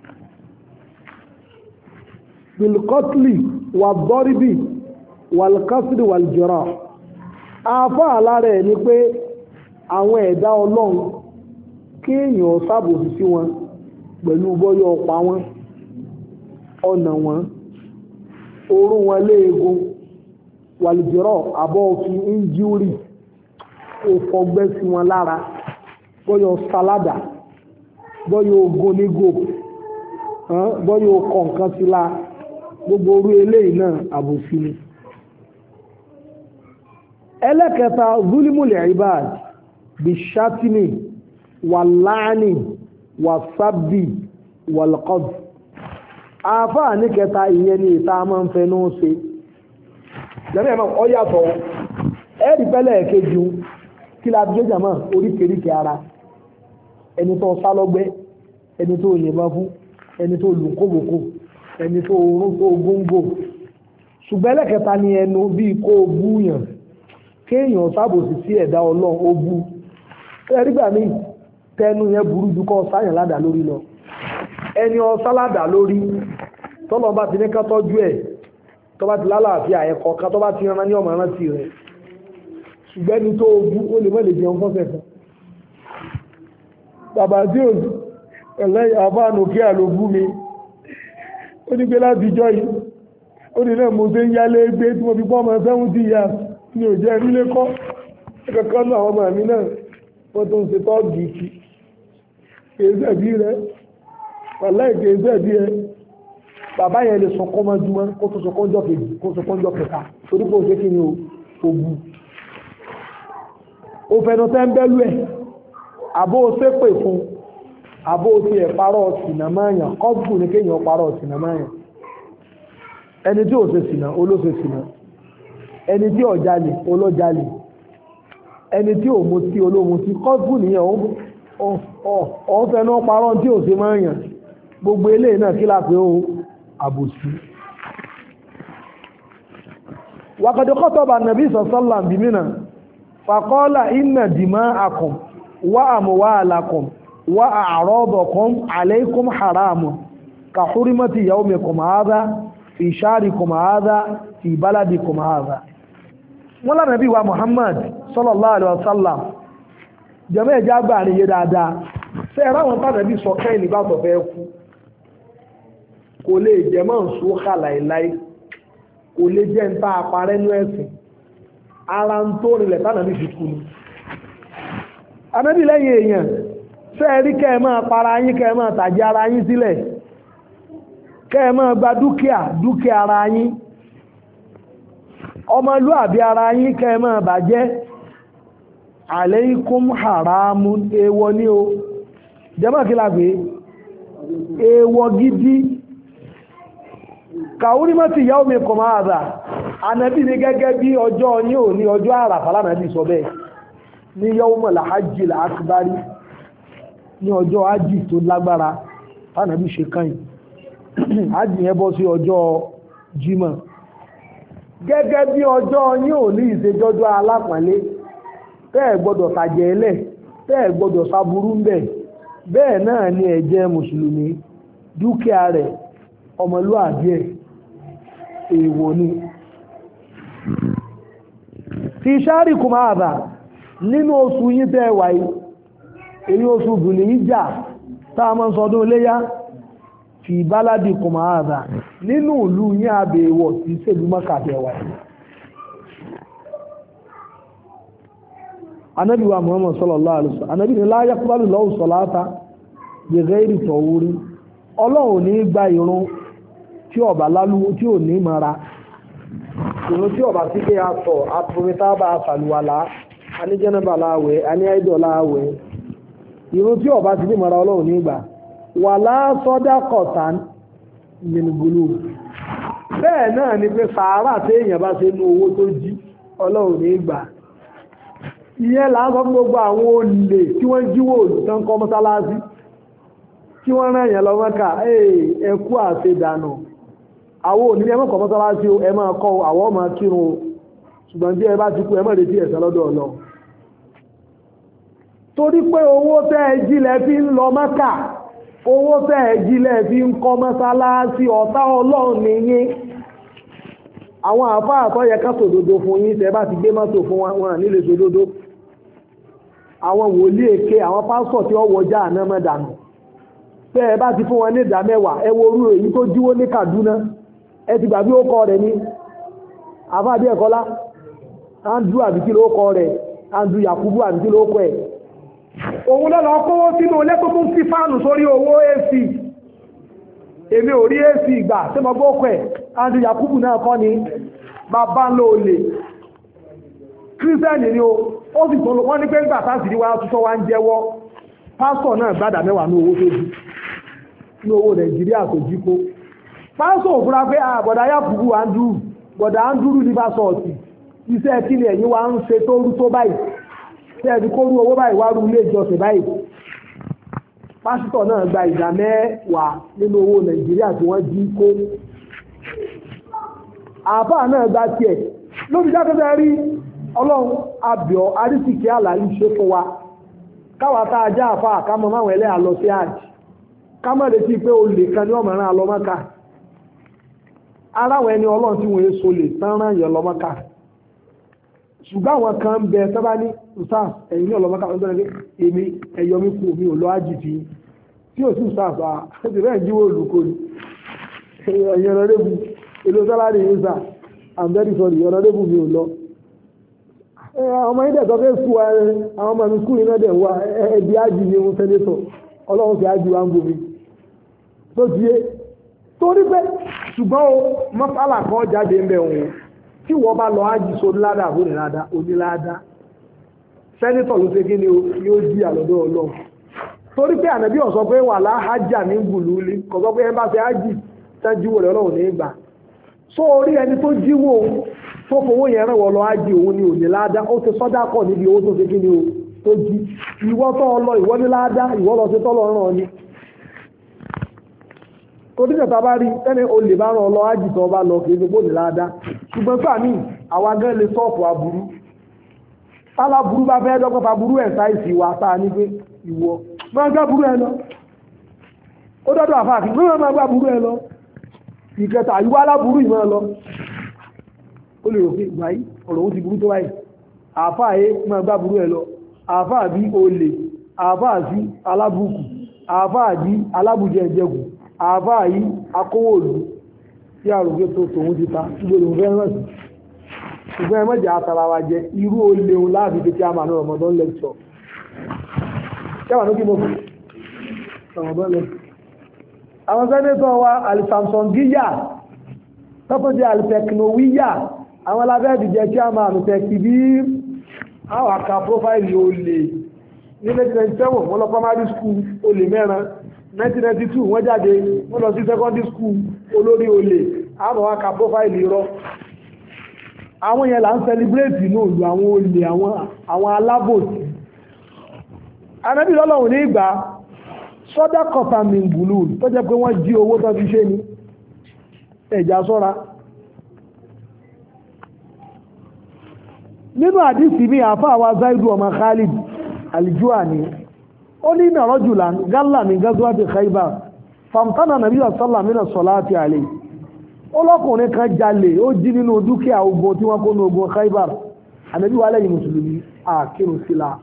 bilkotli wàbọ́rìbì wàlkásìrì wàljọ́rà afọ́ àlárẹ̀ ni pé àwọn ẹ̀dá ọlọ́run kéèyàn sábòsí sí wọn pẹ̀lú bọ́yọ̀ ọ̀pá wọn ọ̀nà wọn orún wọn léegun wàlìjọ́rọ̀ àbọ̀ òfin injúrì ó fọgbẹ́ sí wọn lára bọ́yọ̀ sáládà bọ́yọ̀ ogun nígò bọ́yọ̀ kọ̀ọ̀kan sí la gbogbo orú eléyìí náà àbòsí ni. ẹlẹ́kẹta zulimul ibad bishatimi wàláàní wàsábì wàlqad àáfàá ní kẹta ìyẹn ní ìta máa ń fẹnu ṣe jẹ́mẹ́ ẹ̀mọ́ ọ yàtọ̀ ẹ̀rí pẹ́lẹ̀ ẹ̀kejì kí la bí jẹ́jà máa oríkèríkè ara ẹni tó sálọ́gbẹ́ ẹni tó yìnbọn fún ẹni tó lù kóbòkó ẹni tó orún tó góńgò ṣùgbọ́n ẹlẹ́kẹta ni ẹnu bíi kó o búyàn kéèyàn sábòsí sí ẹ̀dá ọlọ́run ó bú ẹ̀rí gbà mí tẹnu yẹn burú ju kọ́ sáyàn ládàá lórí lọ ẹni ọ̀sálàdà lórí tọ́lọ́ bá ti ní ká tọ́jú ẹ̀ tó bá ti lálàáfíà ẹ̀kọ́ kan tó bá ti rán ní ọmọ rántí rẹ̀ ṣùgbẹ́ni tó ogún ó lè mọ́ lè jẹun fọ́sẹ̀ kan bàbá tí ò ẹ̀lẹ́yìn àbánu kí à ló bú mi ó ní pé láti jọ yìí ó ní náà mo ṣe ń yálé gbé tí mo fi pọ́ ọmọ seventy years ní òjẹ́ nílé kọ́ ẹ̀kọ̀kan náà àwọn ọmọ mi náà wọ́n tó ń ṣe tọ́ọ̀gì kí kèéṣẹ̀ bí rẹ̀ wàláì kèéṣẹ̀ bí rẹ̀ bàbá yẹn lè sọkọ́ mọ́ jùmọ́ kó tó sọkọ́ jọ kejì kó sọkọ́ jọ kẹta torí pé ó ṣe kí ni ó bú ó fẹnu tẹ́ńbẹ́lú ẹ̀ àbó ṣépè fún àbó ti ẹ̀ parọ́ sìnàmáyàn kọ́bù ní kéèyàn parọ́ sìnàmáyàn ẹni tí ò ṣe sìnà olóṣè sìnà ẹni tí ò jalè olójalè ẹni tí ò mutí olómutí kọ́bù nìyẹn òun fẹnu parọ́ tí ò ṣe máyàn gbogbo eléyìí náà kí lápẹ́ ó àbòsí wàkàdé kọ́tọ̀bà nàbí sọ̀sọ́là bìmínà fàkọ́lá iná dìmá àkùn wà àmúwà àlàkùn wà àrọ́bọ̀kùn àlẹ́kùn haramu ka húrímọ́tì yawmikum hadha fi sharikum hadha fi baladikum hadha wọ́n lánàá bí wa Muhammad sallallahu alaihi wasallam jẹ́mọ́ ẹ̀já gbà ní yé dáadáa ṣe ẹ̀rọ àwọn tánàbí sọ kẹ́yìn nígbà tó fẹ́ kú kò lè jẹ́ mọ́ nsúkà láìláì kò lè jẹ́ ń tá àparẹ́ ní ẹ̀sìn ara ń tó rinlẹ̀ tánàbí fi kú ni anábì lẹ́yìn èèyàn ṣe rí kẹ́ ẹ máa para yín kẹ́ ẹ máa tàjẹ́ ara yín sílẹ̀ kẹ́ ẹ máa gba dúkìá dúkìá ara yín ọmọlúàbí ara yín kẹ́ ẹ máa bàjẹ́ aleikum haramun èèwọ̀ ní o jẹ́mọ̀ kí lágbé èèwọ̀ gidi kàwúrí mọ́ ti yàwó mi kọ̀ máa rà ànábì ní gẹ́gẹ́ bí ọjọ́ ní ò ní ọjọ́ àràfà lánàbì sọ bẹ́ẹ̀ ní yàwó mọ̀lá hajji l'akbari ní ọjọ́ hajji tó lágbára lánàbì ṣe kàn hajji yẹn bọ́ sí ọjọ́ jímọ̀ gẹ́gẹ́ bí ọjọ́ ní ò ní ìṣèjọ́jọ́ alápọ̀nlé tẹ́ẹ̀ gbọ́dọ̀ tàjẹ̀ ẹlẹ̀ tẹ́ẹ̀ gbọ́dọ̀ sáburú ń bẹ̀ bẹ́ẹ̀ náà ni ẹ̀jẹ̀ mùsùlùmí dúkìá rẹ̀ ọmọlúàbí ẹ̀ èèwọ̀ ni fi ṣáàrì kùmà àbà nínú oṣù yí tẹ́ wáyé èyí oṣù bùnì ìjà táa mọ́ sọdún léyá fi báládì kùmà àbà nínú ìlú yí àbẹ̀wọ̀ tí sèlú mọ́kà tẹ́ wáyé anabi wa muhammad sallallahu alaihi wasallam anabi ni la yaqbalu lahu salata bi ghairi tawuri Ọlọ́hun ní gba ìrun tí ó bá lalu tí ò ní mara ìrun tí ó bá ti ke aso atumita ba saluwala ani janaba lawe ani aido lawe ìrun tí ó bá ti ní mara Ọlọ́hun ní gbà wala sadaqatan min gulul bẹ́ẹ̀ náà ni pé sàárà tí èyàn bá ṣe nu owó tó jí Ọlọ́hun ní gbà ìyẹn là ń sọ fún gbogbo àwọn olè tí wọ́n jíwò tán kọ́ mọ́sálásí tí wọ́n rán èèyàn lọ Mẹ́kà ẹkú àṣedànù àwọn òní ẹ má kọ́ mọ́sálásí o ẹ máa kọ́ àwọn ọmọ kírun o ṣùgbọ́n tí ẹ bá ti kú ẹ má retí ẹ̀san lọ́dọ̀ Ọlọ́run torí pé owó tẹ́ ẹ jílẹ̀ fi ń lọ Mẹ́kà owó tẹ́ ẹ jílẹ̀ fi ń kọ́ mọ́sálásí ọ̀tá Ọlọ́run nìyí àwọn àfáà tó yẹ ká sòdodo fún yín tẹ́ bá ti gbé mọ́tò fún wọn nílé sòdodo àwọn wòlíì èké àwọn pásọ̀ tí ó wọjá àná mẹ́dànù pé ẹ bá ti fún wọn ní ìdá mẹ́wàá ẹ wo orú èyí tó jíwó ní Kaduna ẹ ti gbàgbé ó kọ rẹ̀ ní àfáàbí ẹ̀kọ́lá Andrew àbíkí ló kọ rẹ̀ Andrew Yakubu àbíkí ló kọ ẹ̀ òun lọ́nà kówó sínú ilé tó tún fi fáànù sórí owó ac èmi ò rí ac ìgbà tí mo gbọ́ kọ ẹ̀ Andrew Yakubu náà kọ́ ni bàbá ńlọ olè kírísítẹ́nì ni ó ó sì tó wọ́n ní pé ńgbà sáàsìrí wa túnṣọ́ wa ń jẹ́wọ́ pásọ̀ náà gbádà mẹ́wàá ní owó tó jí ní owó Nàìjíríà tó jí kó pásọ̀ òfúra pé àbọ̀dá Yakubu Andrew bọ̀dá Andrew ní bá sọ̀ọ̀tì iṣẹ́ kílẹ̀ ẹ̀yìn wa ń ṣe tó rú tó báyìí tẹ́ ẹ̀dí kó rú owó báyìí wá rú ilé ìjọsìn báyìí pásítọ̀ náà gba ìdá mẹ́wàá nínú owó Nàìjíríà tí wọ́n jí kó àbá náà gba tiẹ̀ lóbi jákèjá rí Ọlọ́run abíọ́ arísìkí àlàyé ṣe fún wa káwa tá a já àfa ká mọ máwọn ẹlẹ́yà lọ sí àjì ká má retí pé olè kan ní ọmọ rán lọ Mọ́kà aráwọn ẹni ọlọ́run tí wọ́n èso lè tán rán yàn lọ Mọ́kà ṣùgbọ́n àwọn kan ń bẹ sábà ní ustaz ẹ̀yìn ní ọlọ́mọ́ká ọdún ẹgbẹ́ èmi ẹ̀yọ mi kú mi ò lọ ájì tí tí ò sí ustaz à ẹ̀sì bẹ́ẹ̀ jíwó olùkó ni ẹ̀yìn ọ̀rọ̀dẹ́bù èlò sálárì yìí sà I'm very sorry ọ̀rọ̀dẹ́bù mi ò lọ. ọmọ yìí dẹ̀tọ́ fẹ́ sùn àwọn ọmọ mi skul iná dẹ̀ wá ẹbí ájì ni wọn sẹ́nẹ́tọ̀ ọlọ́run fi ájì wá ń bomi tó ti yé torí pé ṣùgbọ́n o mọ́sálà kan jáde ń bẹ̀ wọn tí wọ́n bá lọ ájì so níláàdá àbó níláàdá oníláàdá sẹ́nitọ̀ ló ṣe kí ni yóò jí àlọ́dọ́ ọlọ́run torí pé ànábì ó sọ pé wà láhájà ní gbùlúlé kò sọ pé ẹ bá ṣe ájì tẹ́júwò rẹ̀ ọlọ́run ní ìgbà so orí ẹni tó jíwò tó fowó yẹn rẹ̀ wọ́n lọ ájì òun ni oníláàdá ó ti sọ́dá kọ̀ níbi owó tó ṣe kí ni o tó jí ìwọ tó lọ ìwọ níláàdá ìwọ lọ sí tọ́lọ ràn ni torí kẹta bá rí ẹni olè bá ràn ọ lọ ájì tó bá lọ kì í ṣe pé oníláàdá ṣùgbọ́n sáà ní àwọn agẹ́ lè sọ́ọ̀fù aburú aláburú bá fẹ́ dọ́gbọ́n fa burú ẹ̀ sáìsì wà sáà ní pé ìwọ máa gbá burú ẹ lọ ó dọ́dọ̀ àfáàkì mẹ́wàá máa gbá burú ẹ lọ ìkẹta ìwọ aláburú ìmọ̀ lọ ó lè rò pé ìgbà yìí ọ̀rọ̀ òun ti burú tó báyìí àfáà yé máa gbá burú ẹ lọ àfáà bí olè àfáà sí alábùkù àfáà bí alábùjẹ ìjẹkù àfáà yìí akówòlù tí àrògbé tó tòun ti ta gbogbo ìwọ̀n fẹ́ rán sí ṣùgbọ́n ẹ mọ́jà àtàrà wa jẹ irú olè òun láàbí pé kí a máa ní Ramadan lecture kẹwàá ló kí mo fún Ramadan lecture àwọn sẹ́nẹ́tọ̀ wa alisamsongiya tọ́pọ̀jẹ́ alifẹ̀kìnowíyà àwọn alábẹ́ẹ̀dì jẹ́ kí a máa nù tẹ̀kì bí àwọn àka profile olè ní nineteen ninety-seven wọ́n lọ primary school olè mẹ́rin nineteen ninety-two wọ́n jáde wọ́n lọ sí secondary school olórí olè àwọn àka profile irọ́ àwọn yẹn là ń celebrate ní òlù àwọn olè àwọn alábòsí anábì lọ́lọ́run ní ìgbà sọ́dá kọta mìngùlù tó jẹ́ pé wọ́n jí owó tó fi ṣe ní ẹ̀já sọ́ra nínú àdísì bí àfáà wa Zaidu ọmọ Khalid Al-Juhani ó ní ìnà rọ́jùlá gálà ní gazwati Khaybar famtana nàbí ọ̀sọ́là mínà sọ̀láti àlè ọlọ́kùnrin kan jalè ó jí nínú dúkìá ogun tí wọ́n kó ní ogun Khaybar ànábì wà lẹ́yìn mùsùlùmí àkírù sílá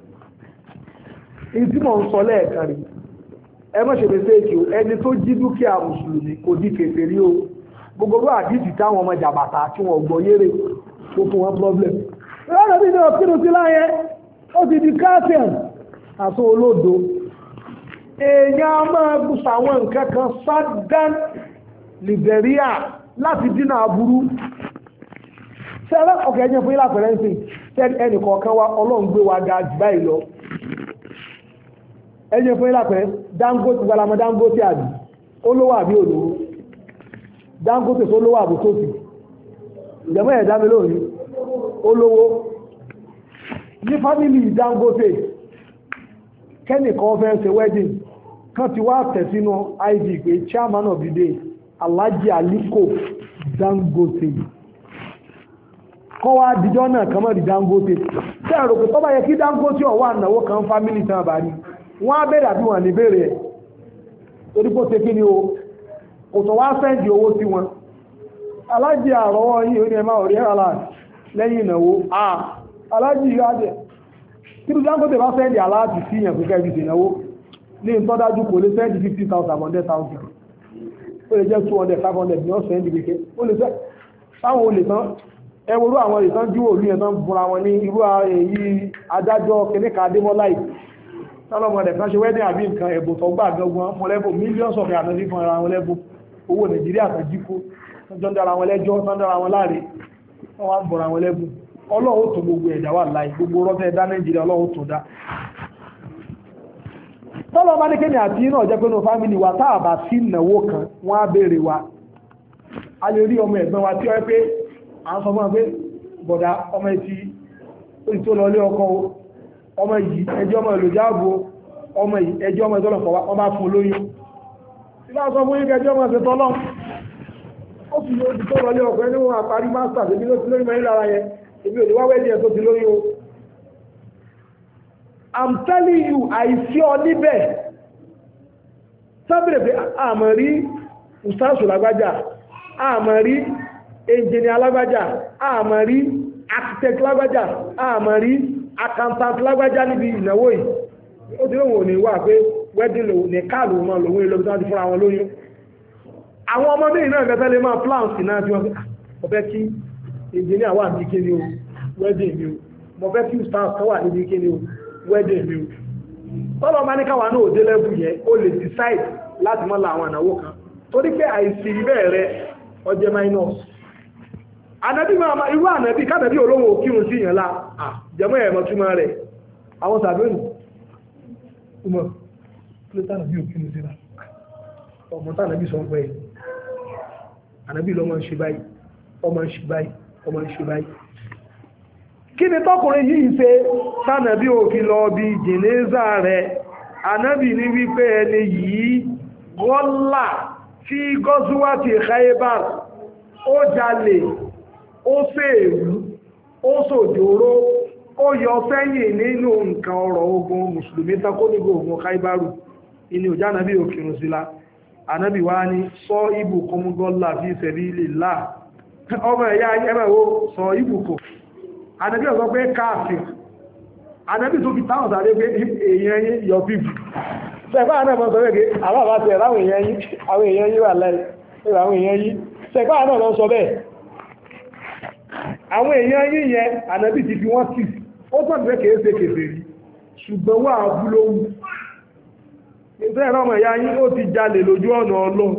ìdí mọ̀ ń sọ lẹ́ẹ̀kan rí ẹ má ṣe bẹ́sẹ̀ èkì ẹni tó jí dúkìá mùsùlùmí kò di kèfèrí o gbogbo àdìsí táwọn ọmọ jàbàtà tí wọ́n gbọ́ yéré tó fún wọn problem lọ́nà bí ní ọkírù sílá yẹn ó ti di káfíàn àti olódo èèyàn máa gbùsà àwọn nǹkan kan sádán Liberia láti dínà aburú sẹ́rẹ́ ọ̀kẹ́ ẹ̀jẹ̀ fún ilá pẹ̀lẹ́sì tẹ́lẹ̀ ẹnì kọ̀ọ̀kan wa ọlọ́run gbé wa ga jù báyìí lọ ẹ̀jẹ̀ fún ilá pẹ̀lẹ́ Dangote gbalamọ Dangote àbí olówó àbí olówó Dangote tó lówó àbò tóbi ìjẹ̀mọ́ ẹ̀dá mi lónìí olówó ní fámìlì Dangote kẹ́nìkan fẹ́ ṣe wedding kan ti wá tẹ̀ sínú I D pé chairman of the day Alhaji Aliko Dangote kọ́ wá dìjọ́ náà kan mọ́ di Dangote tẹ́ ẹ̀rọ pé tọ́bá yẹ kí Dangote ọ̀wọ́ ànáwó kan fámílì tán bá ní wọ́n á bẹ̀rẹ̀ àbí wọ́n ní bẹ̀rẹ̀ ẹ̀ torí kó ṣe kí ni o kò tọ́ wá sẹ́ndì owó sí wọn Alhaji àrọ́wọ́ yìí ó ní ẹ̀má ọ̀rẹ́ àlà lẹ́yìn ìnáwó ah Alhaji ìrájẹ̀ kí Dangote bá sẹ́ndì aláàtì sí yẹn fún kẹ́bí ìnáwó ní ìtọ́dájú kò lè sẹ́ndì fifty thousand one hundred thousand ó lè jẹ́ two hundred five hundred ní ọ̀sẹ̀ ẹ̀ndì kéke ó lè fẹ́ táwọn olè tán ẹwọ́rú àwọn ìtàn jíwò olú yẹn tán búra wọn ní irú èyí adájọ́ kìnníkà adémọ́lá yìí tọ́lọ́mọ rẹ̀ kan ṣe wedding àbí nǹkan ẹ̀bùn tó gbà gangan fún lẹ́bù millions of naira ní fún ara wọn lẹ́bù owó nàìjíríà kan jí kó tó ń dára wọn lẹ́jọ́ tó ń dára wọn láre wọ́n wá ń bọ̀ra wọn lẹ́bù ọlọ́run tó gbogbo ẹ̀dá wà láì gbogbo rọ́tẹ́ dá nàìjíríà ọlọ́run tó dá tọ́lọ́ bá ní kéde àti iná ọ̀jẹ́ pé ní fámìlì wa tá a bá sí ìnáwó kan wọ́n á béèrè wa a lè rí ọmọ ẹ̀gbọ́n wa tí ó yẹ pé à ń sọ fún wa pé bọ̀dá ọmọ ẹtì ó ti tó lọ lé ọkọ ọmọ yìí ẹjọ́ ọmọ ìlú jáàbò ọmọ yìí ẹjọ́ ọmọ ìtọ́lọ̀ pọ̀ wọ́n bá fún lóyún tí bá sọ fún yín kẹjọ́ ọmọ ìṣẹ́ tọ́lọ́ ó sì ló ti tó lọ lé ọkọ ẹni wọn àparí masters èmi ló ti lóyún mẹ́rin lára yẹn èmi ò lè wá wẹ́ẹ̀dì ẹ̀ tó ti lóyún o I'm telling you àìsí ọ níbẹ̀ sábẹ̀rẹ̀ pé àmọ̀ rí ustaṣù lágbájá àmọ̀ rí engineer lágbájá àmọ̀ rí architect lágbájá àmọ̀ rí accountant lágbájá níbi ìnáwó yìí ó ti lóhun ò ní wà pé wedding lòun ní káàlù wọn lòun èlò bí wọ́n ti fúnra wọn lóyún àwọn ọmọdé yìí náà gẹ́gẹ́ lè máa plan sí náà tí wọ́n mo fẹ́ kí engineer wà níbi kí ni o wedding mi o mo fẹ́ kí ustaz kan wà níbi kí ni o wedding mi o tọ́lọ́ bá ní káwa náà òde lẹ́bù yẹn ó lè decide láti mọ́ la àwọn ànáwó kan torí pé àìsí bẹ́ẹ̀ rẹ ọjẹ́ minus ànábì máa irú ànábì kánàbí olóhùn òkírun sí yẹn la jẹ́mọ́ ẹ̀mọ́ túmọ̀ rẹ̀ àwọn sàbẹ̀nù ọmọ plétánàbí òkírun sí la ọmọ tánàbí sọ pé ànábì lọ́mọ ń ṣe báyìí ọmọ ń ṣe báyìí ọmọ ń ṣe báyìí kí ni tọ́kùnrin yìí ṣe tánàbí òfin lọ bí jẹ̀nẹ́zà rẹ̀ ànábì ní wípé ẹni yìí wọ́n là tí gọ́sùwà ti Khaybar ó jalè ó fèèrú ó sòjòrò ó yọ sẹ́yìn nínú nǹkan ọ̀rọ̀ ogun mùsùlùmí takó nígbò ogun Khaybaru inú òjá ànábì òkèrùn sílá ànábì wá ní sọ ibù kọmúgọ́lá fi sabilillah ọmọ ẹ̀yà ẹmẹ̀wó sọ ibù kò ànábì ọ̀sọ́ pé káàfì ànábì tó fi táwọn sáré pé èèyàn yọ fífù sẹ́gbà náà mọ́ sọ pé àwọn àbá tẹ̀ láwọn èèyàn yí àwọn èèyàn yí wà láì àwọn èèyàn yí sẹ́gbà náà lọ sọ bẹ́ẹ̀ àwọn èèyàn yí yẹn ànábì ti fi wọ́n sí ó tọ́ ìfẹ́ kèé ṣe kèfè rí ṣùgbọ́n wà búlówù ìfẹ́ ìrọmọ̀ ìyá yí ó ti jalè lójú ọ̀nà ọlọ́run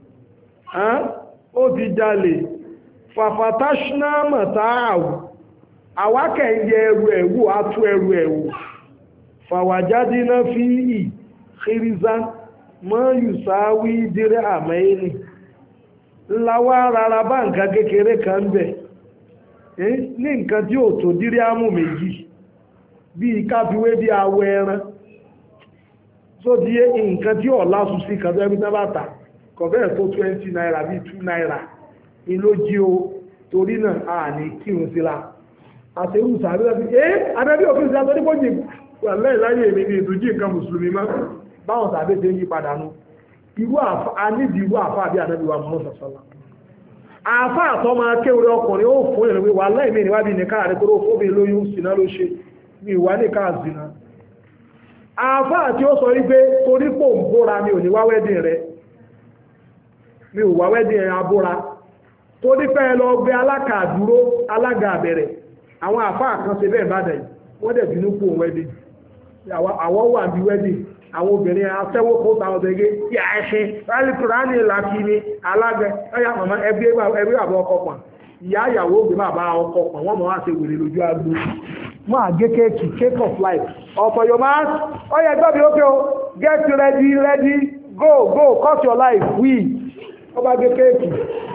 ó ti jalè fàfàtàṣínà mọ̀táàwù àwákẹ̀ ń yẹ ẹrù ẹ̀wò atú ẹrù ẹ̀wò fàwàjáde náà fi ì kírísá mọ́ yùsáwí dírẹ́ àmẹ́ni ńláwá rárá bá nǹkan kékeré kan bẹ̀ ní nǹkan tí ò tó dírí ámù méjì bí káfíwé bí awọ ẹran tó díé nǹkan tí ò lásù sí kan tó ẹbí tán bá tà kọ̀fẹ́ tó twenty naira bí two naira ìlójí o torí náà a ní kírun sí la àtẹrù sàárẹ́ láti ẹ́ adẹ́bí òfin sí àtọ́dí pọ́jì wà lẹ́yìn láyé èmi ní ìtújí nǹkan mùsùlùmí má báwọn sàárẹ́ tẹ́ yí padà nú irú àfá anídìí irú àfá àbí àdẹ́bí wa mọ́ sọ̀sọ́lá àfá àtọ́ máa kéwúrẹ́ ọkùnrin ó fún ìrìnwé wà lẹ́yìn mi níwábí ní káàrí tó ró fóbi lóyún síná ló ṣe ní ìwà ní káàzìnà àfá àti ó sọ wípé torí pò ń bóra mi ò ní wá wẹ́dìn rẹ mi ò wá wẹ́dìn rẹ abóra torí pé lọ gbé alákàdúró alága àbẹ̀rẹ̀ àwọn àfáà kan ṣe bẹ́ẹ̀ bá dẹ̀ wọ́n dẹ̀ bínú kó wedding àwọn wà bí wedding àwọn obìnrin afẹ́wó kó sáwọn ọ̀dẹ́gẹ́ tí a ṣe rálìkùránì láti ní alágẹ ẹ̀yà màmá ẹgbẹ́ àbọ̀ ọkọ̀ pọ̀ ìyá ìyàwó ògbé bàbá ọkọ̀ pọ̀ wọ́n mọ̀ wá ṣe wèrè lójú agbo mọ́ àgé kéèkì cake of life ọ̀pọ̀ yóò máa ọyẹ gbọ́bí ó pé o get ready ready go go cut your life we ọba gé kéèkì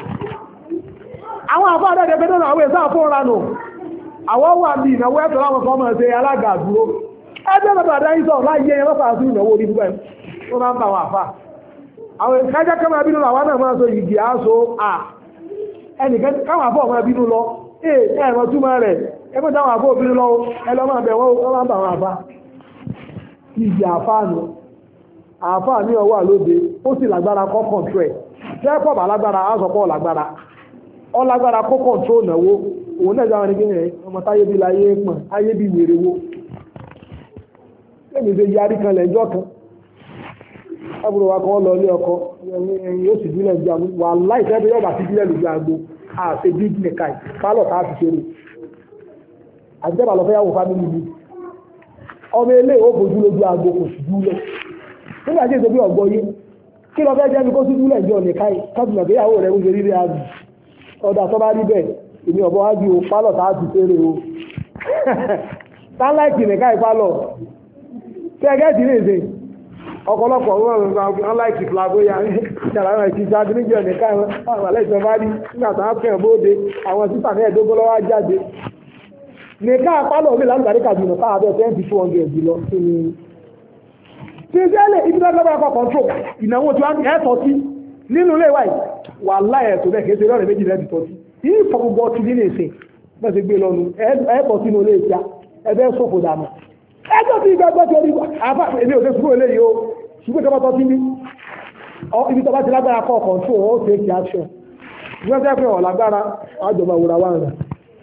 àwọn àfáà dẹ́gẹ́ pé náà àwọn èsà fún ranù àwọn wà ní ìnáwó ẹ̀tọ́ láwọn kan máa ṣe alága àdúró ẹgbẹ́ bàbá dáìsọ̀ láyé ẹyẹ lọ́pàá sí ìnáwó orí púpẹ̀ tó máa ń bá wọn àfà àwọn ìkájẹ́ kẹ́mà bínú àwọn náà máa sọ ìgì àásó à ẹnìkan káwọn àfọ́ ọmọ bínú lọ ee ẹ̀rọ túmọ̀ rẹ̀ ẹgbẹ́ táwọn àfọ́ bínú lọ ẹlọ máa bẹ̀ wọ́n máa ń bá wọn àfà ìgì àfà nù àfà ní ọwọ́ àlóde ó sì lágbára kọ́ kọ̀ntrẹ̀ tẹ́pọ̀ bá lágbára á sọ pọ̀ lágbára ọ lágbára kó kọ̀ntró náwó òun náà jáwọn nígbé rẹ̀ ọmọ táyé bí láyé pọ̀n ayé bí wèrè wo lẹ́yìn tó yarí kan lẹ́jọ́ kan ábúrò wa kan lọ ilé ọkọ ẹ̀yìn ó sì dúlẹ̀ jù àmú wà láìsẹ́ bí yọba sí dúlẹ̀ lójú agbo àti big nekai pálọ̀ tá a ti ṣeré àtijọba lọ fẹ́ yàwó fámìlì mi ọmọ ilé ó bójú lójú agbo kò sì dúlẹ̀ nígbà tí èso bí ọgbọ yé kí lọ fẹ́ jẹ́ mi kó sí dúlẹ̀ jọ nekai kọ́tùmọ̀ pé yàwó rẹ̀ ń ṣe rírí agbo ọ̀dà tó bá rí bẹ́ẹ̀ èmi ọ̀bọ̀ wájú o pálọ̀ tá a ti ṣeré o táláìkì nekai pálọ̀ kẹ́gẹ́ ti lè ṣe ọ̀pọ̀lọpọ̀ wọn láìkì flagoya ìṣàlàyé ìṣì jáde níjọ nìkan àwọn àlẹ́sọ̀ bá rí nígbàtà ápẹ́ bóde àwọn sísà ní ẹ̀dógún lọ́wọ́ jáde nìkan àpálọ̀ mi láti àríkà jùlọ káà bẹ́ẹ̀ twenty two hundred jùlọ sí ni tí ìṣẹ́lẹ̀ ibi tó lọ́wọ́ ẹ̀kọ́ control ìnáwó tí wọ́n ẹ̀ tọ́ sí nínú ilé wáyé wà láyẹ̀ tó bẹ́ẹ̀ kéde lọ́rẹ̀ méjì lẹ́bi tọ́ sí yìí fọwọ́gbọ́ ti ní lè ṣe bẹ́ẹ̀ ti gbé lọ́nu ẹ̀ tọ́ sínú ilé ìṣá ẹ bẹ́ẹ̀ sọ̀fò dànù ẹjọ́ tí ìgbàgbọ́ tí ó rí àbá èmi ò ṣe sùúrù eléyìí o ṣùgbọ́n ìjọba tó ti ní ibi tó bá ti lágbára kọ́ control ó take action ìgbọ́n tẹ́ pé ọ̀ lágbára àjọba òwúra wà rẹ̀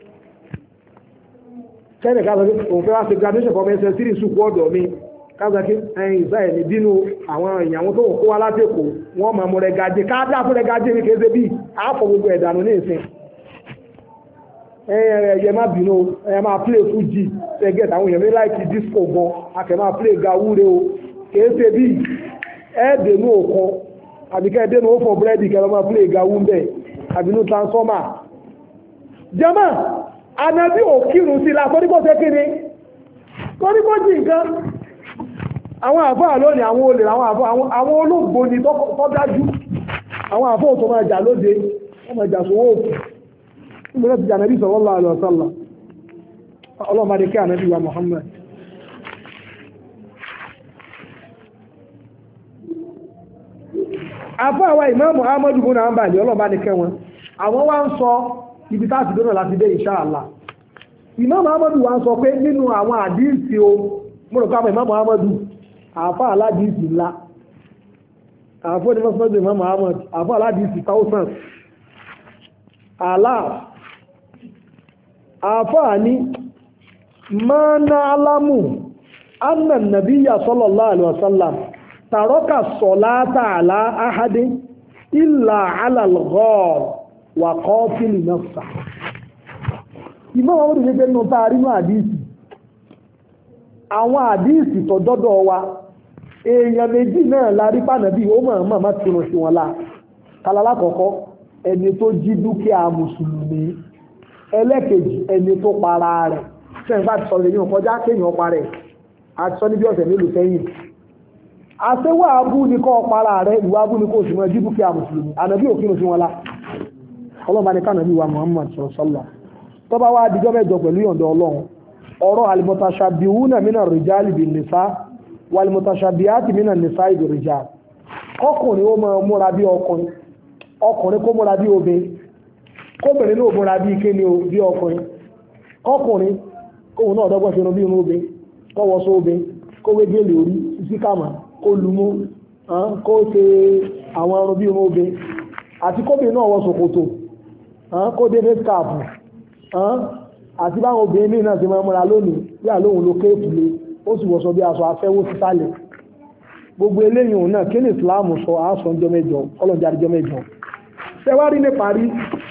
kẹ́nì ká sọ pé òun fẹ́ wá ṣe graduation from ẹsẹ̀ sí ìsúkú ọ̀dọ̀ mi káza kí ẹyin ìsáyẹ̀ ní bínú àwọn ìyàwó tó kó wá látẹ̀kọ̀ wọ́n máa mú rẹ̀ gajé káàdá fún rẹ̀ gajé ní kéde bíi àáfọ̀ gbogbo ẹ̀dànù ní ìsìn ẹ̀yẹ má bínú ẹ̀yẹ máa play Fuji ṣẹ́gẹ̀t àwọn èèyàn mi láìkí disco gan akẹ́ máa play gawúre o kéde bíi ẹ̀ẹ́dẹ̀nú òkan àbíkẹ́ ẹ̀dẹ́nu ó fọ búrẹ́dì kẹ́ máa play gawú bẹ́ẹ̀ àbínú transformer jẹ́mọ́ ànábì òkírun sí la torípò ṣe kíni torípò jí nǹkan àwọn àfáà lónìí àwọn olè àwọn olóògbò ni tó dájú àwọn àfáà tó máa jà lóde wọ́n máa jà sówó òkú nígbà tí ànábì sallallahu alaihi wasallam ọlọ́mọdé kí ànábì wa Muhammad àfáà wa ìmáàmù Ahmadu bùnà àmbàlì ọlọ́mọdé kẹ́ wọn àwọn wá ń sọ ibi táàtì dọ́nà láti dé inshallah Imam Ahmadu wa ń sọ pé nínú àwọn àdíìsì o mọ́rọ̀kápọ̀ Imam Ahmadu àfá aládìísì ńlá àfó ní mọ́sánmọ́dé Imam Ahmadu àfá aládìísì thousand aláà àfá ní mọ́nà alámù anna nabiyya sallallahu alaihi wasallam taraka salata ala ahadin illa ala al-ghar wà kọ́ fílì náà sà ìmọ̀ àwọn olùgbé pé nínú tá a rí ní àdíìsì àwọn àdíìsì tó dọ́dọ̀ wa èèyàn méjì náà la rí pànàbí ó mọ̀ mọ̀ má tún sí wọn la kálálá kọ̀ọ̀kọ́ ẹni tó jí dúkìá mùsùlùmí ẹlẹ́kejì ẹni tó para rẹ̀ sẹ́yìn bá ti sọ lè ní ọkọjá kéèyàn pa rẹ̀ àti sọ níbi ọ̀sẹ̀ mélòó sẹ́yìn àṣewà abú ni kọ́ para rẹ̀ ìwà abú ni kò sì mọ̀ jí dúkìá mùsùlùmí ànàbí òkínú sí wọn la ọlọ́run ní kánàbí wa Muhammad sọ̀rọ̀sọ́lá tó bá wá díjọ́ mẹ́jọ pẹ̀lú yọ̀ǹda ọlọ́run ọ̀rọ̀ al-mutashabbihuna mina rijali bin nisa wal-mutashabbihati mina nisa bi rijal ọkùnrin ó máa múra bí ọkùnrin ọkùnrin kó múra bí obìnrin kóbìnrin náà múra bí kéde bí ọkùnrin ọkùnrin kóhun náà dọ́gbọ́n ṣe bí irun obìnrin kó wọṣọ obìnrin kó wé gèlè orí síkàmà kó lumú kó ṣe àwọn irun bí irun obìnrin àti kóbìnrin náà wọ ṣòkòtò kó dé face cap àti báwọn obìnrin míì náà ti máa múra lónìí bí àlóhùn ló kéèpù lé ó sì wọ̀sọ bí aṣọ afẹ́wó sísàlẹ̀ gbogbo eléyìí òun náà kí ni Islam sọ àásọ ọjọ́ mẹ́jọ ọlọ́jà àdìjọ́ mẹ́jọ ṣẹwárí ní parí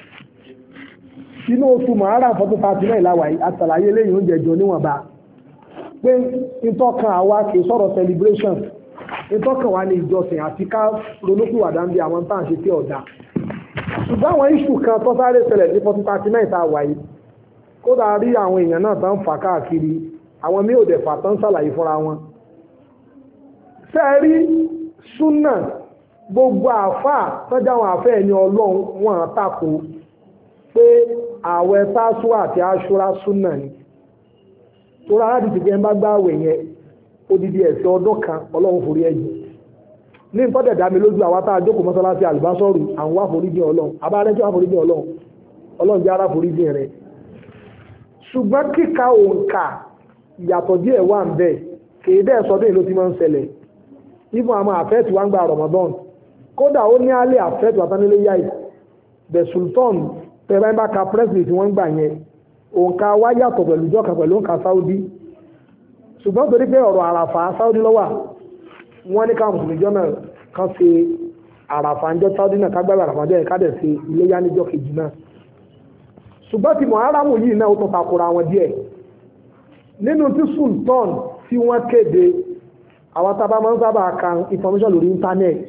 inú oṣù Muharram fọ́tún thirty nine láwàá àtàlàyé eléyìí oúnjẹ jọ níwọ̀nba pé ìtọ́kàn àwa kì í sọ̀rọ̀ celebration ìtọ́kàn wa ní ìjọsìn àti ká ronúkúwàdà ń bí àwọn tá à ń ṣe tí ọ̀dà ṣùgbọ́n àwọn iṣu kan tó sáré ṣẹlẹ̀ ní fourteen thirty nine tá a wáyé kódà rí àwọn èèyàn náà tán fà káàkiri àwọn mí ò dẹ̀ fà tán ṣàlàyé fúnra wọn. ṣé ẹ rí súnà gbogbo àáfàá tọ́jà àwọn àfẹ́ ẹni ọlọ́run wọn àtakò pé ààwẹ̀ tásù àti aṣúra súnà ni tó rà láti ti gbẹ́ ń bá gbá àwẹ̀ yẹn odidi ẹ̀sẹ̀ ọdún kan ọlọ́run forí ẹ̀jẹ̀ ní ìtọ́jẹ̀ dá mi lójú àwọn tá a jókòó mọ́sálásí àlùbásọ́rù àwọn wá foríjì ọlọ́run abárẹ́jọ́ wá foríjì ọlọ́run ọlọ́run jẹ́ ara foríjì rẹ̀ ṣùgbọ́n kíka òǹkà ìyàtọ̀ díẹ̀ wà ń bẹ̀ kèé bẹ́ẹ̀ sọdún ìlú tí máa ń ṣẹlẹ̀ ibùn àwọn àfẹ́ẹ̀tì wá ń gba Ramadan kódà ó ní alẹ́ àfẹ́ẹ̀tì wàtánilé yáì the sultan tẹ̀rẹ́ bá ka president tí wọ́n ń gbà yẹn òǹkà wá yàtọ̀ pẹ̀lú ìjọka pẹ̀lú òǹkà Saudi ṣùgbọ́n torí pé ọ̀rọ̀ àràfà Saudi lọ́wà wọ́n ní káwọn mùsùlùmí jọ náà kan ṣe àràfà ńjọ́ Saudi náà kágbára àràfà jẹ́ ká dẹ̀ ṣe iléyá níjọ́ kejì náà ṣùgbọ́n ti Muharram yìí náà ó tún takora wọn díẹ̀ nínú tí sultan tí wọ́n kéde àwọn tábà máa ń sábà kan information lórí internet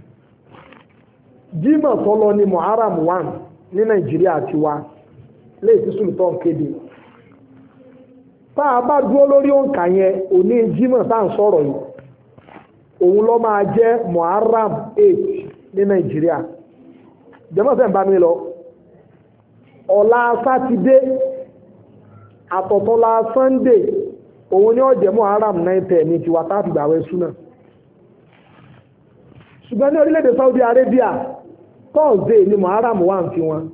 Jímọ̀ tó lọ ní Muharram one ní Nàìjíríà ti wá léyìí tí sultan kéde tá a bá dúró lórí òǹkà yẹn òní Jímọ̀ tá à ń sọ̀rọ̀ yìí òun ló máa jẹ́ Muharram eight ní Nàìjíríà jẹ́mọ̀ sẹ́ ń bá mi lọ ọ̀la sátidé àtọ̀tọ̀la Sunday òun ni ó jẹ́ Muharram nine ten ní tiwa tá a fi gbàwẹ̀ súnà ṣùgbọ́n ní orílẹ̀-èdè Saudi Arabia Thursday ni Muharram wà ń fi wọn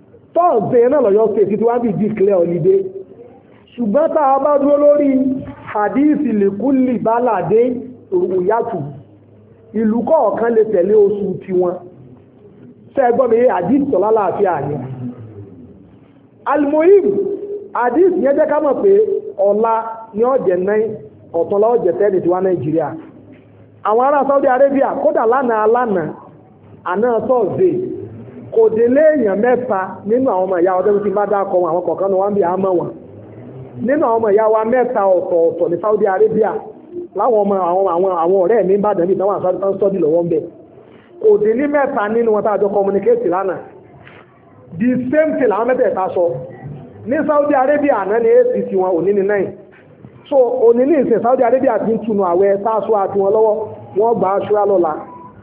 Thursday náà lọ́yọ́ state tí wọ́n bí declare holiday ṣùgbọ́n tá a bá dúró lórí hadith likulli balade ruyatu ìlú kọ̀ọ̀kan lè tẹ̀lé oṣù tiwọn ṣé gbọ́ mi hadith tó lálàáfíà ni almuhim hadith yẹn jẹ́ ká mọ̀ pé ọ̀la ni ó jẹ́ nine ọ̀túnla ó jẹ́ ten tiwa Nàìjíríà àwọn ará Saudi Arabia kódà lánàá lánàá àná Thursday kò délé èèyàn mẹ́ta nínú àwọn ọmọ ìyá ọdún tí bá dákọ̀ wọn àwọn kọ̀ọ̀kan ní wọ́n bí àmọ́ wọn nínú àwọn ọmọ ìyá wa mẹ́ta ọ̀tọ̀ọ̀tọ̀ ní Saudi Arabia láwọn ọmọ àwọn àwọn àwọn ọ̀rẹ́ mi Ìbàdàn bí táwọn àṣà ń sọ́dí lọ́wọ́ ń bẹ̀ kò délé mẹ́ta nínú wọn tájọ communicate lánàá the same thing làwọn mẹ́tẹ̀ẹ̀ta sọ ní Saudi Arabia àná ní eight tí wọn òní ní nine so òní ní ìsìn Saudi Arabia ti ń tunu àwẹ̀ táṣọ àti wọn lọ́wọ́ wọ́n gbà á ṣúra lọ́la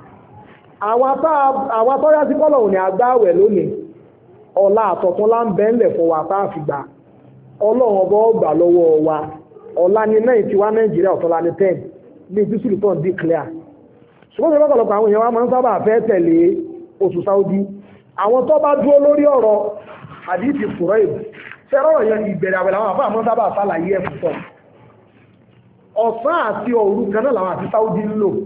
àwọn atọ́yá sí kọ́lọ̀ òní àgbáwẹ̀ lónìí ọ̀la àtọ̀tún lá ń bẹ́ ńlẹ̀ fún wa tá a fi gbà ọlọ́run ọba ọgbà lọ́wọ́ wa ọ̀la ní náà ti wá Nàìjíríà ọ̀tọ́la ní ten ní ìdí sultan declare ṣùgbọ́n ìjọba ọ̀pọ̀lọpọ̀ àwọn èèyàn wa máa ń sábà fẹ́ tẹ̀lé oṣù Saudi àwọn tó bá dúró lórí ọ̀rọ̀ àdìsí fúrọ́ ìbò fẹ́rọ̀ yẹn ìbẹ̀rẹ̀ àwẹ̀ làwọn àfáà máa ń sábà sálàyé ẹ̀ púpọ̀ ọ̀sán àti òru kan náà làwọn àti Saudi ń lò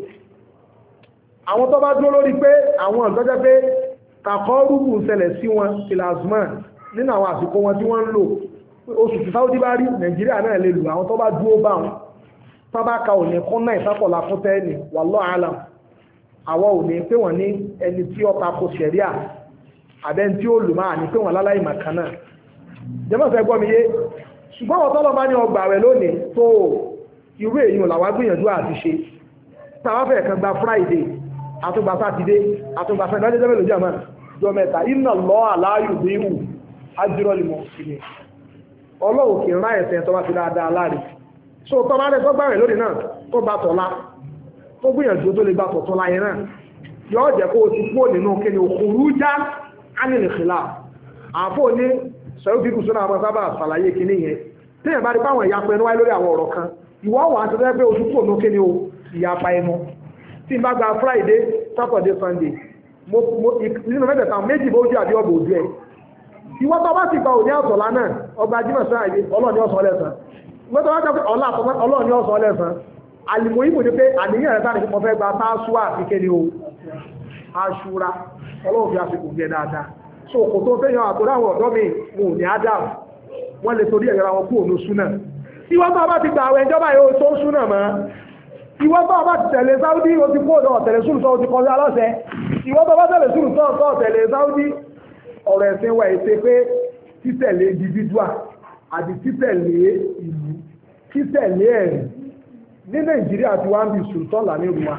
àwọn tó bá dúró lórí pé àwọn ọ̀gọ́jẹ́ pé kàkọ́ rúgbù ń ṣẹlẹ̀ sí wọn tilasman nínú àwọn àsìkò wọn tí wọ́n ń lò oṣù tí Saudi bá rí Nàìjíríà náà lè lò àwọn tó bá dúró bá wọn tó bá ka òní kún náà ìsápọ̀lá fún tẹ́ẹ̀nì wallahu alam àwọn òní pé wọ́n ní ẹni tí ó tako ṣẹ̀ríà àbẹ́ tí ó lù máa ní pé wọ́n láláì màkàn náà jẹ́mọ̀sẹ̀ gbọ́ mi yé ṣùgbọ́n wọ́n tọ́lọ́ bá ní ọgbà rẹ̀ lónìí tó irú èyàn làwọn gbìyànjú àti ṣe táwọn fẹ́ kan gba Friday àtúgbà sátidé àtúgbà sátidé lọ́jọ́ mẹ́lòó jẹ́ àmà jọ mẹ́ta iná lọ àláyù bí ìwù ájúrọ́lì mọ̀ sí ni ọlọ́wọ̀ kì í rán ẹ̀sẹ̀ tó bá ti dáadáa láàrin so tó bá rẹ̀ tó gbà rẹ̀ lónìí náà tó bá tọ̀lá tó gbìyànjú tó lè gbà tọ̀tọ̀ láyé náà yóò jẹ́ kó o ti kúrò nínú kíni òkúrú já ánìlìkìlá àfò ní sọ̀rọ̀ bí kùsùn àwọn sábà ṣàlàyé kíní yẹn tí èèyàn bá rí páwọn ìyapa ẹnu wáyé lórí àwọn ọ̀rọ̀ kan ìwọ wà á ti fẹ́ pé oṣù kúrò ní kíni o ìyapa ẹnu tí n bá gba Friday Saturday Sunday mo mo nínú mẹ́tẹ̀ẹ̀ta méjì bó ojú àbí ọgbọ̀ ojú ẹ̀ ìwọ́n tó bá sì gba òní ọ̀sọ̀lá náà ọba Jímọ̀ sáàyè ọlọ́ọ̀ni ọ̀sọ̀ ọlẹ́sàn ìwọ́n tó bá jẹ́ ọlá ọlọ́ọ̀ni ọ̀sọ̀ ọlẹ́sàn àlìmọ̀ ìbò ní pé àníyàn rẹ̀ sáà ní mo fẹ́ gba Tásúà àti kéde o Àṣúrà ọlọ́run fi àsìkò gẹ dáadáa so kò tó fẹ́yàn àtòrí àwọn ọ̀dọ́ mi wọn ò ní Adam wọ́n lè torí ẹ̀yọ́ra wọn kú òun súnà ìwọ́n tó bá ti gba àwọn ìjọba yóò tó súnà mọ́ ìwọ́n tó bá ti tẹ̀lé Saudi o ti kó ọ̀dọ̀ tẹ̀lé sùn tó ti kọjá lọ́sẹ̀ ìwọ́n tó bá tẹ̀lé sùn tó tó tẹ̀lé Saudi ọ̀rọ̀ ẹ̀sìn wa èsè pé títẹ̀lé individual àti títẹ̀lé ìlú títẹ̀lé ẹ̀rí ní Nàìjíríà ti wá ń bí sultan là ní ìrùwà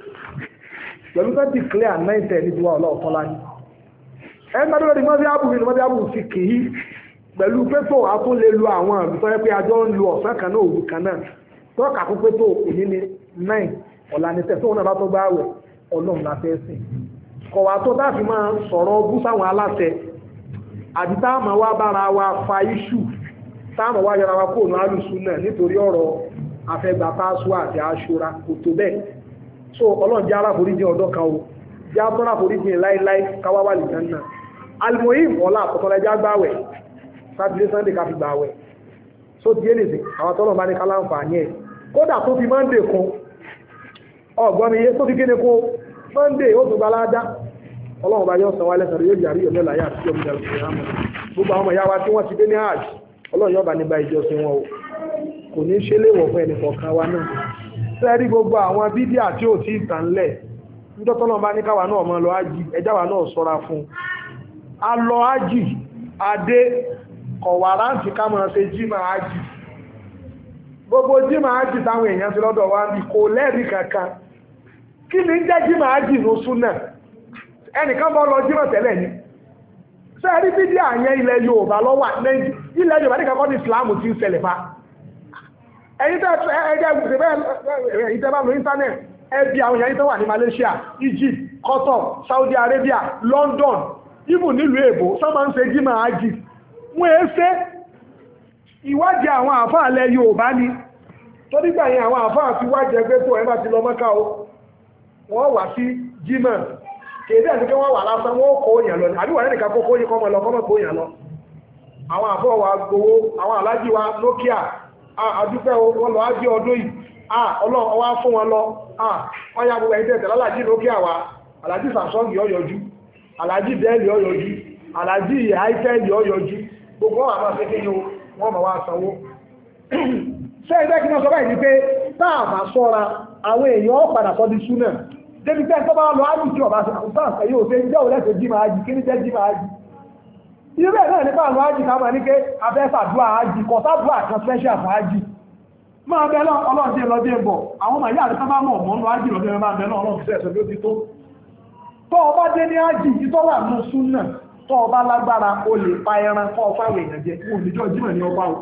pẹ̀lú tó ti clear nine ten ní tiwa ọlọ́ọ̀tọ́ láyé ẹgbẹ́ tó lórí mọ́bí àbúrú ní mọ́bí àbúrú fi kìí pẹ̀lú pé tó a tún lè lo àwọn àrùn tó yẹ pé àjọ ń lo ọ̀sán kan náà òru kan náà tó kà fún pé tó èyí ní nine ọ̀la ní tẹ̀ tóun náà bá tó gbá wẹ̀ ọlọ́run la fẹ́ sìn kọ̀wá tó dáàfin máa sọ̀rọ̀ bú sáwọn aláṣẹ àti táàmù wa bára wa fa iṣu táàmù wa yọra wa kóònù alùsùn náà nítorí ọ̀rọ̀ afẹ́gbà Tásúà àti Àṣúrà kò tó bẹ́ẹ̀ so ọlọ́run jẹ́ aláforíjì ọdọ́ kan o jẹ́ atọ́rà foríjì láíláí káwáwà lè jẹ́ náà alimoyim ọlá àkọ́tọ́lẹ́já gbáwẹ̀ Saturday Sunday ká fi gbáwẹ̀ so tí èlèsì àwọn tọ́lọ̀ bá ní ká láǹfààní ẹ̀ kódà tó fi Monday kún ọgbọ́n iye tó fi kéde kún Monday ó tó gba ládá ọlọ́run bá yọ san wálẹ̀ sọ̀rọ̀ yóò jàrí ọ̀lẹ́ láyé àti ọmọ ìjọba ìyàmọ̀ gbogbo àwọn ìyá wa tí wọ́n ti dé ní hajj ọlọ́run yóò bá nígbà ìjọsìn wọn o kò ní ṣe léwọ̀ fún ẹnì kọ̀ọ̀kan wa náà sẹ́rí gbogbo àwọn bídíà tí ò tí ìtàn lẹ̀ nítọ́tọ́lọ́ bá ní káwà náà mọ́ lọ ájì ẹjáwà náà sọ́ra fún a lọ ájì adé kọ̀wàrá ń ti ká mọ́ ṣe jímà ájì gbogbo jímà ájì táwọn èèyàn ti lọ́dọ̀ wá bí kò lẹ́rìí kankan kí ni ń jẹ́ jímà ájì ló súnà ẹnìkan bọ́ lọ jímà tẹ́lẹ̀ ni sẹ́rí bídíà yẹn ilẹ̀ Yorùbá lọ́wà ilẹ̀ Yorùbá ní kankan ní Ìsìlámù ti ń ṣẹlẹ̀ fa ẹ̀yin tẹ́ ẹgbẹ́ ìgbẹ̀rẹ̀ ìtẹ́bá lórí internet ẹbí àwọn èèyàn tó wà ní Malaysia Egypt Qatar Saudi Arabia London even nílùú èbó sọ́mọ́ ń ṣe jímọ̀ ájì wọ́n é ṣe ìwádìí àwọn àfáà ilẹ̀ Yorùbá ni tó nígbà yẹn àwọn àfáà ti wádìí ẹgbẹ́ tó ẹ bá ti lọ Mọ́kà o wọ́n wà sí jímọ̀ kèdè àti pé wọ́n wà lásán wọ́n kó yàn lọ àbí wà lẹ́nìkan kó kóyìn kọ́mọ lọ kọ́mọ kó yàn lọ àwọn àfọ́ wa gbowó àwọn alájí wa Nokia àdúpẹ́ wọn lọ ájí ọdún yìí ọlọ́run wá fún wọn lọ wọ́n yá gbogbo ẹ̀dẹ́ tẹ̀lá alájí lókè àwà alájí Samsung ọyọjú alájí Dell ọyọjú alájí Itel ọyọjú gbogbo wọn àmọ́ sí kí ni wọ́n mọ̀ wá sanwó ṣé ẹgbẹ́ kí wọ́n sọ báyìí ni pé táà máa sọ́ra àwọn èèyàn padà sọ di súnà débi tẹ́ tó bá lọ ájì tí ọba sáàsẹ̀ yóò ṣe jẹ́ òlẹ́sẹ̀ jí máa jì kí ní jẹ́ jí máa jì irú ẹ̀ náà nípa àwọn ájì ká máa ní pé afẹ́fàdúrà ájì kọ̀tàdúrà kan special fún ájì máa bẹ́ ọlọ́dẹ lọ́dẹ bọ̀ àwọn ọmọ ìyá àti máa mọ̀ mọ́ lọ ájì lọ́dẹ máa bẹ́ ọlọ́run fi sẹ́sẹ̀ ló ti tó tó ọba dé ní ájì tí tó wà ní súnà tó ọba lágbára o lè pa ẹran kọ́ fáwọn èèyàn jẹ wọn níjọ́ jímọ̀ ní ọba o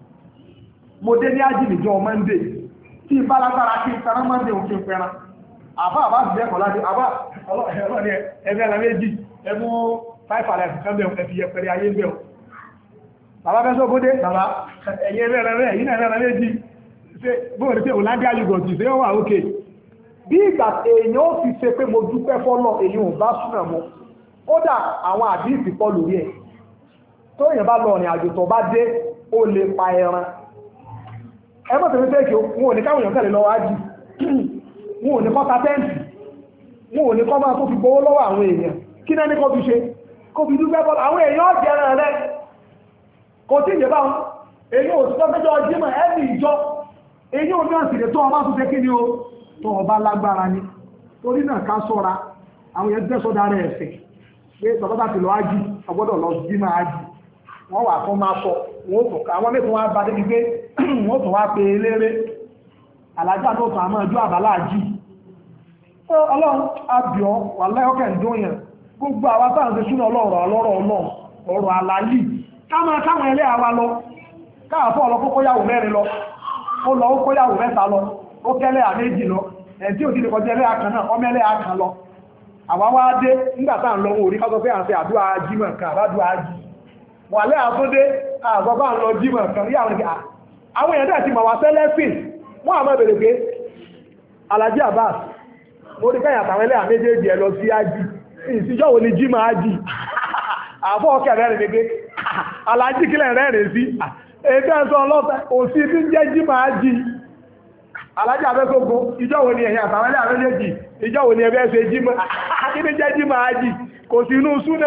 mo dé ní ájì níjọ́ Monday tí ìbá lágbára kí ìtara Monday òfin pẹran àbá àbá ti jẹ́ kọ̀lá dé àbá ọlọ́ni ẹgbẹ́ ẹ̀rọ méjì ẹmú five alive kan bẹ̀rún ẹ̀fì yẹpẹrẹ ayé bẹ̀rún bàbá bẹ́ sọ bóde bàbá ẹ̀yẹ ẹ̀rẹ́ rẹ̀ yìí náà ẹ̀rọ méjì bóòrè pé Hollandia yogurt ṣe ó wà ókè bí ìgbà èèyàn ó fi ṣe pé mo dúpẹ́ fọ́lọ̀ èèyàn ò bá súnà mọ́ ó dà àwọn àdíìsì pọ̀ lórí ẹ̀ tó èèyàn bá lọ ọ̀rìn àjò tó bá dé ó lè pa ẹran ẹgbẹ́ tẹ̀lé tẹ́ẹ̀kì wọn ò ní káwọn èèyàn kẹ́lẹ̀ lọ wájú wọn ò ní kọ́ patẹ́ǹtì wọn ò ní kọ́ máa tó fi gbówó lọ́wọ́ àwọn èèyàn kí náà ní kọ́ fi ṣe kó fi dúpẹ́ bọ́ àwọn èèyàn jẹ́rẹ̀ rẹ̀ kò tí ìjẹba wọn èyí ò tí tọ́jọ́ jímọ̀ ẹni ìjọ èyí ò ní ọ̀sìnlẹ̀ tó ọba tó fẹ́ kí ni o tó ọba lágbára ni torí náà ká sọ́ra àwọn èèyàn tẹ́ sọ́dá rẹ̀ ẹ̀fẹ̀ pé tọ́bọ́tà ti lọ ájì ọgbọ́dọ̀ lọ jímọ̀ ájì wọ́n wà fún máa sọ wọ́n tó ká àwọn mẹ́tún wá bá débi pé wọ́n tó wá pe eléré alájá tó tàn àmọ́ ẹjọ́ àbálá àjí ọlọ́run abìọ́ wà lẹ́ọ̀kẹ́ ìdóyàn gbogbo àwọn táwọn ṣe súnà ọlọ́rọ̀ ọlọ́rọ̀ ọlọ́run ọ̀rọ̀ àlàyé káwọn káwọn ẹlẹ́ àwa lọ káàfọ́ ọlọ́ kókóyàwó mẹ́rin lọ ó lọ ó kóyàwó mẹ́ta lọ ó kẹ́lẹ́ àméjì lọ ẹ̀tí ò dídì kọjá ẹlẹ́ àkàn náà ọmọ ẹlẹ́ àkàn lọ àwa wá dé nígbà tá à ń lọ orí ká sọ pé à ń ṣe àdúrà jímọ̀ kan àbádùá ájì wà lẹ́ àtúndé àgbọ́bá ń lọ jímọ̀ kan rí àwọn ìgbà àwọn èèyàn dẹ̀ ti mọ̀ wá sẹ́lẹ́fìn wọ́n àmọ́ bèèrè pé Alhaji Abbas mo rí káyà àtàwọn ẹlẹ́yà méjèèjì ẹ lọ sí ájì ìsìjọ́ wo ni jímọ̀ ájì àfọ́ ọkẹ́ rẹ̀ rẹ̀ pé Alhaji kílẹ̀ rẹ̀ rẹ̀ sí ẹgbẹ́ ẹ̀sọ́ ọlọ́fẹ́ òsì tí ń jẹ́ jímọ̀ ájì Alhaji abẹ́sọ́gbó ìjọ́ wo ni ẹ̀yà àtàwọn ẹlẹ́yà méjèèjì ìjọ́ wo ni ẹgbẹ́ ṣe jímọ̀ kíní jẹ́ jímọ̀ ájì kò sí inú súnà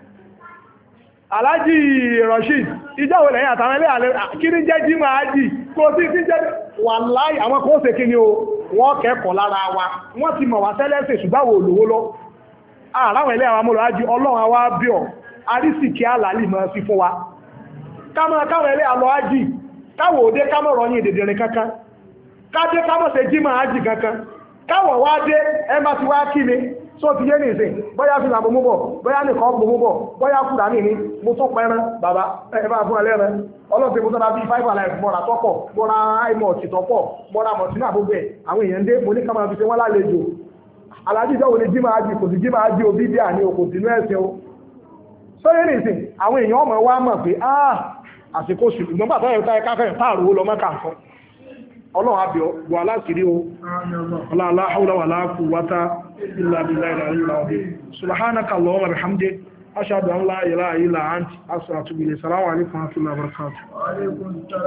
Alhaji Rashid ìjọ́ wo lẹ́yìn àtàwọn ẹlẹ́yà kíní jẹ́ jímọ̀ ájì kò sí tí jẹ́ wàláì àwọn kò ṣe kíní o wọ́n kẹ́kọ̀ọ́ lára wa wọ́n ti mọ̀ wá tẹ́lẹ́sẹ̀ ṣùgbáwò olówó lọ àráwọn ilé àwọn amúlò ájí ọlọ́run àwá bí ọ̀ arísìkí àlàlì mọ́ sí fún wa káwọn ilé àlọ́ ájí káwọ̀ òdé kámọ̀ rọ̀yìn ìdèdèrìn kankan kájé kámọ̀ ṣe jímọ̀ ájí kankan káwọ̀ wá dé ẹmbà ti wá kí ni só ti yé ní ìsìn bóyá fi làbò mú bọ̀ bóyá nìkan bò mú bọ̀ bóyá kúrà ní ní mo tó pẹ́ran bàbá ẹbá fún ẹlẹ́ran ọlọ́sẹ̀ mo tọ́ra bí five alive mọ́ra tọ́pọ̀ mọ́ra imọ̀tì tọ́pọ̀ mọ́ra mọ̀tí náà gbogbo ẹ̀ àwọn èèyàn dé mo ní ká máa fi ṣe wọ́n lálejò alájí ìjọ́ ni jímọ̀ ájì kò sí jímọ̀ ájì òbí bí àní òkò sínú ẹ̀sìn o sóyè ní ìsìn àwọn èèyàn ọmọ wa mọ̀ pé ah àsìkò sùn ìgbọ́n bàtà ẹ̀ta ẹ̀ká fẹ́ táàrù ó lọ mọ́kà fún ọlọ́run àbíọ́ bọ̀ aláṣìírí o ọlọ́lá haúlá wà láàkú wátá ilá bí láìlá ìlà ọdí subhanaka allahumma bihamdik ashhadu an la ilaha illa anta astaghfiruka wa atubu ilayk. Assalamu alaikum wa rahmatullahi wa barakatuh.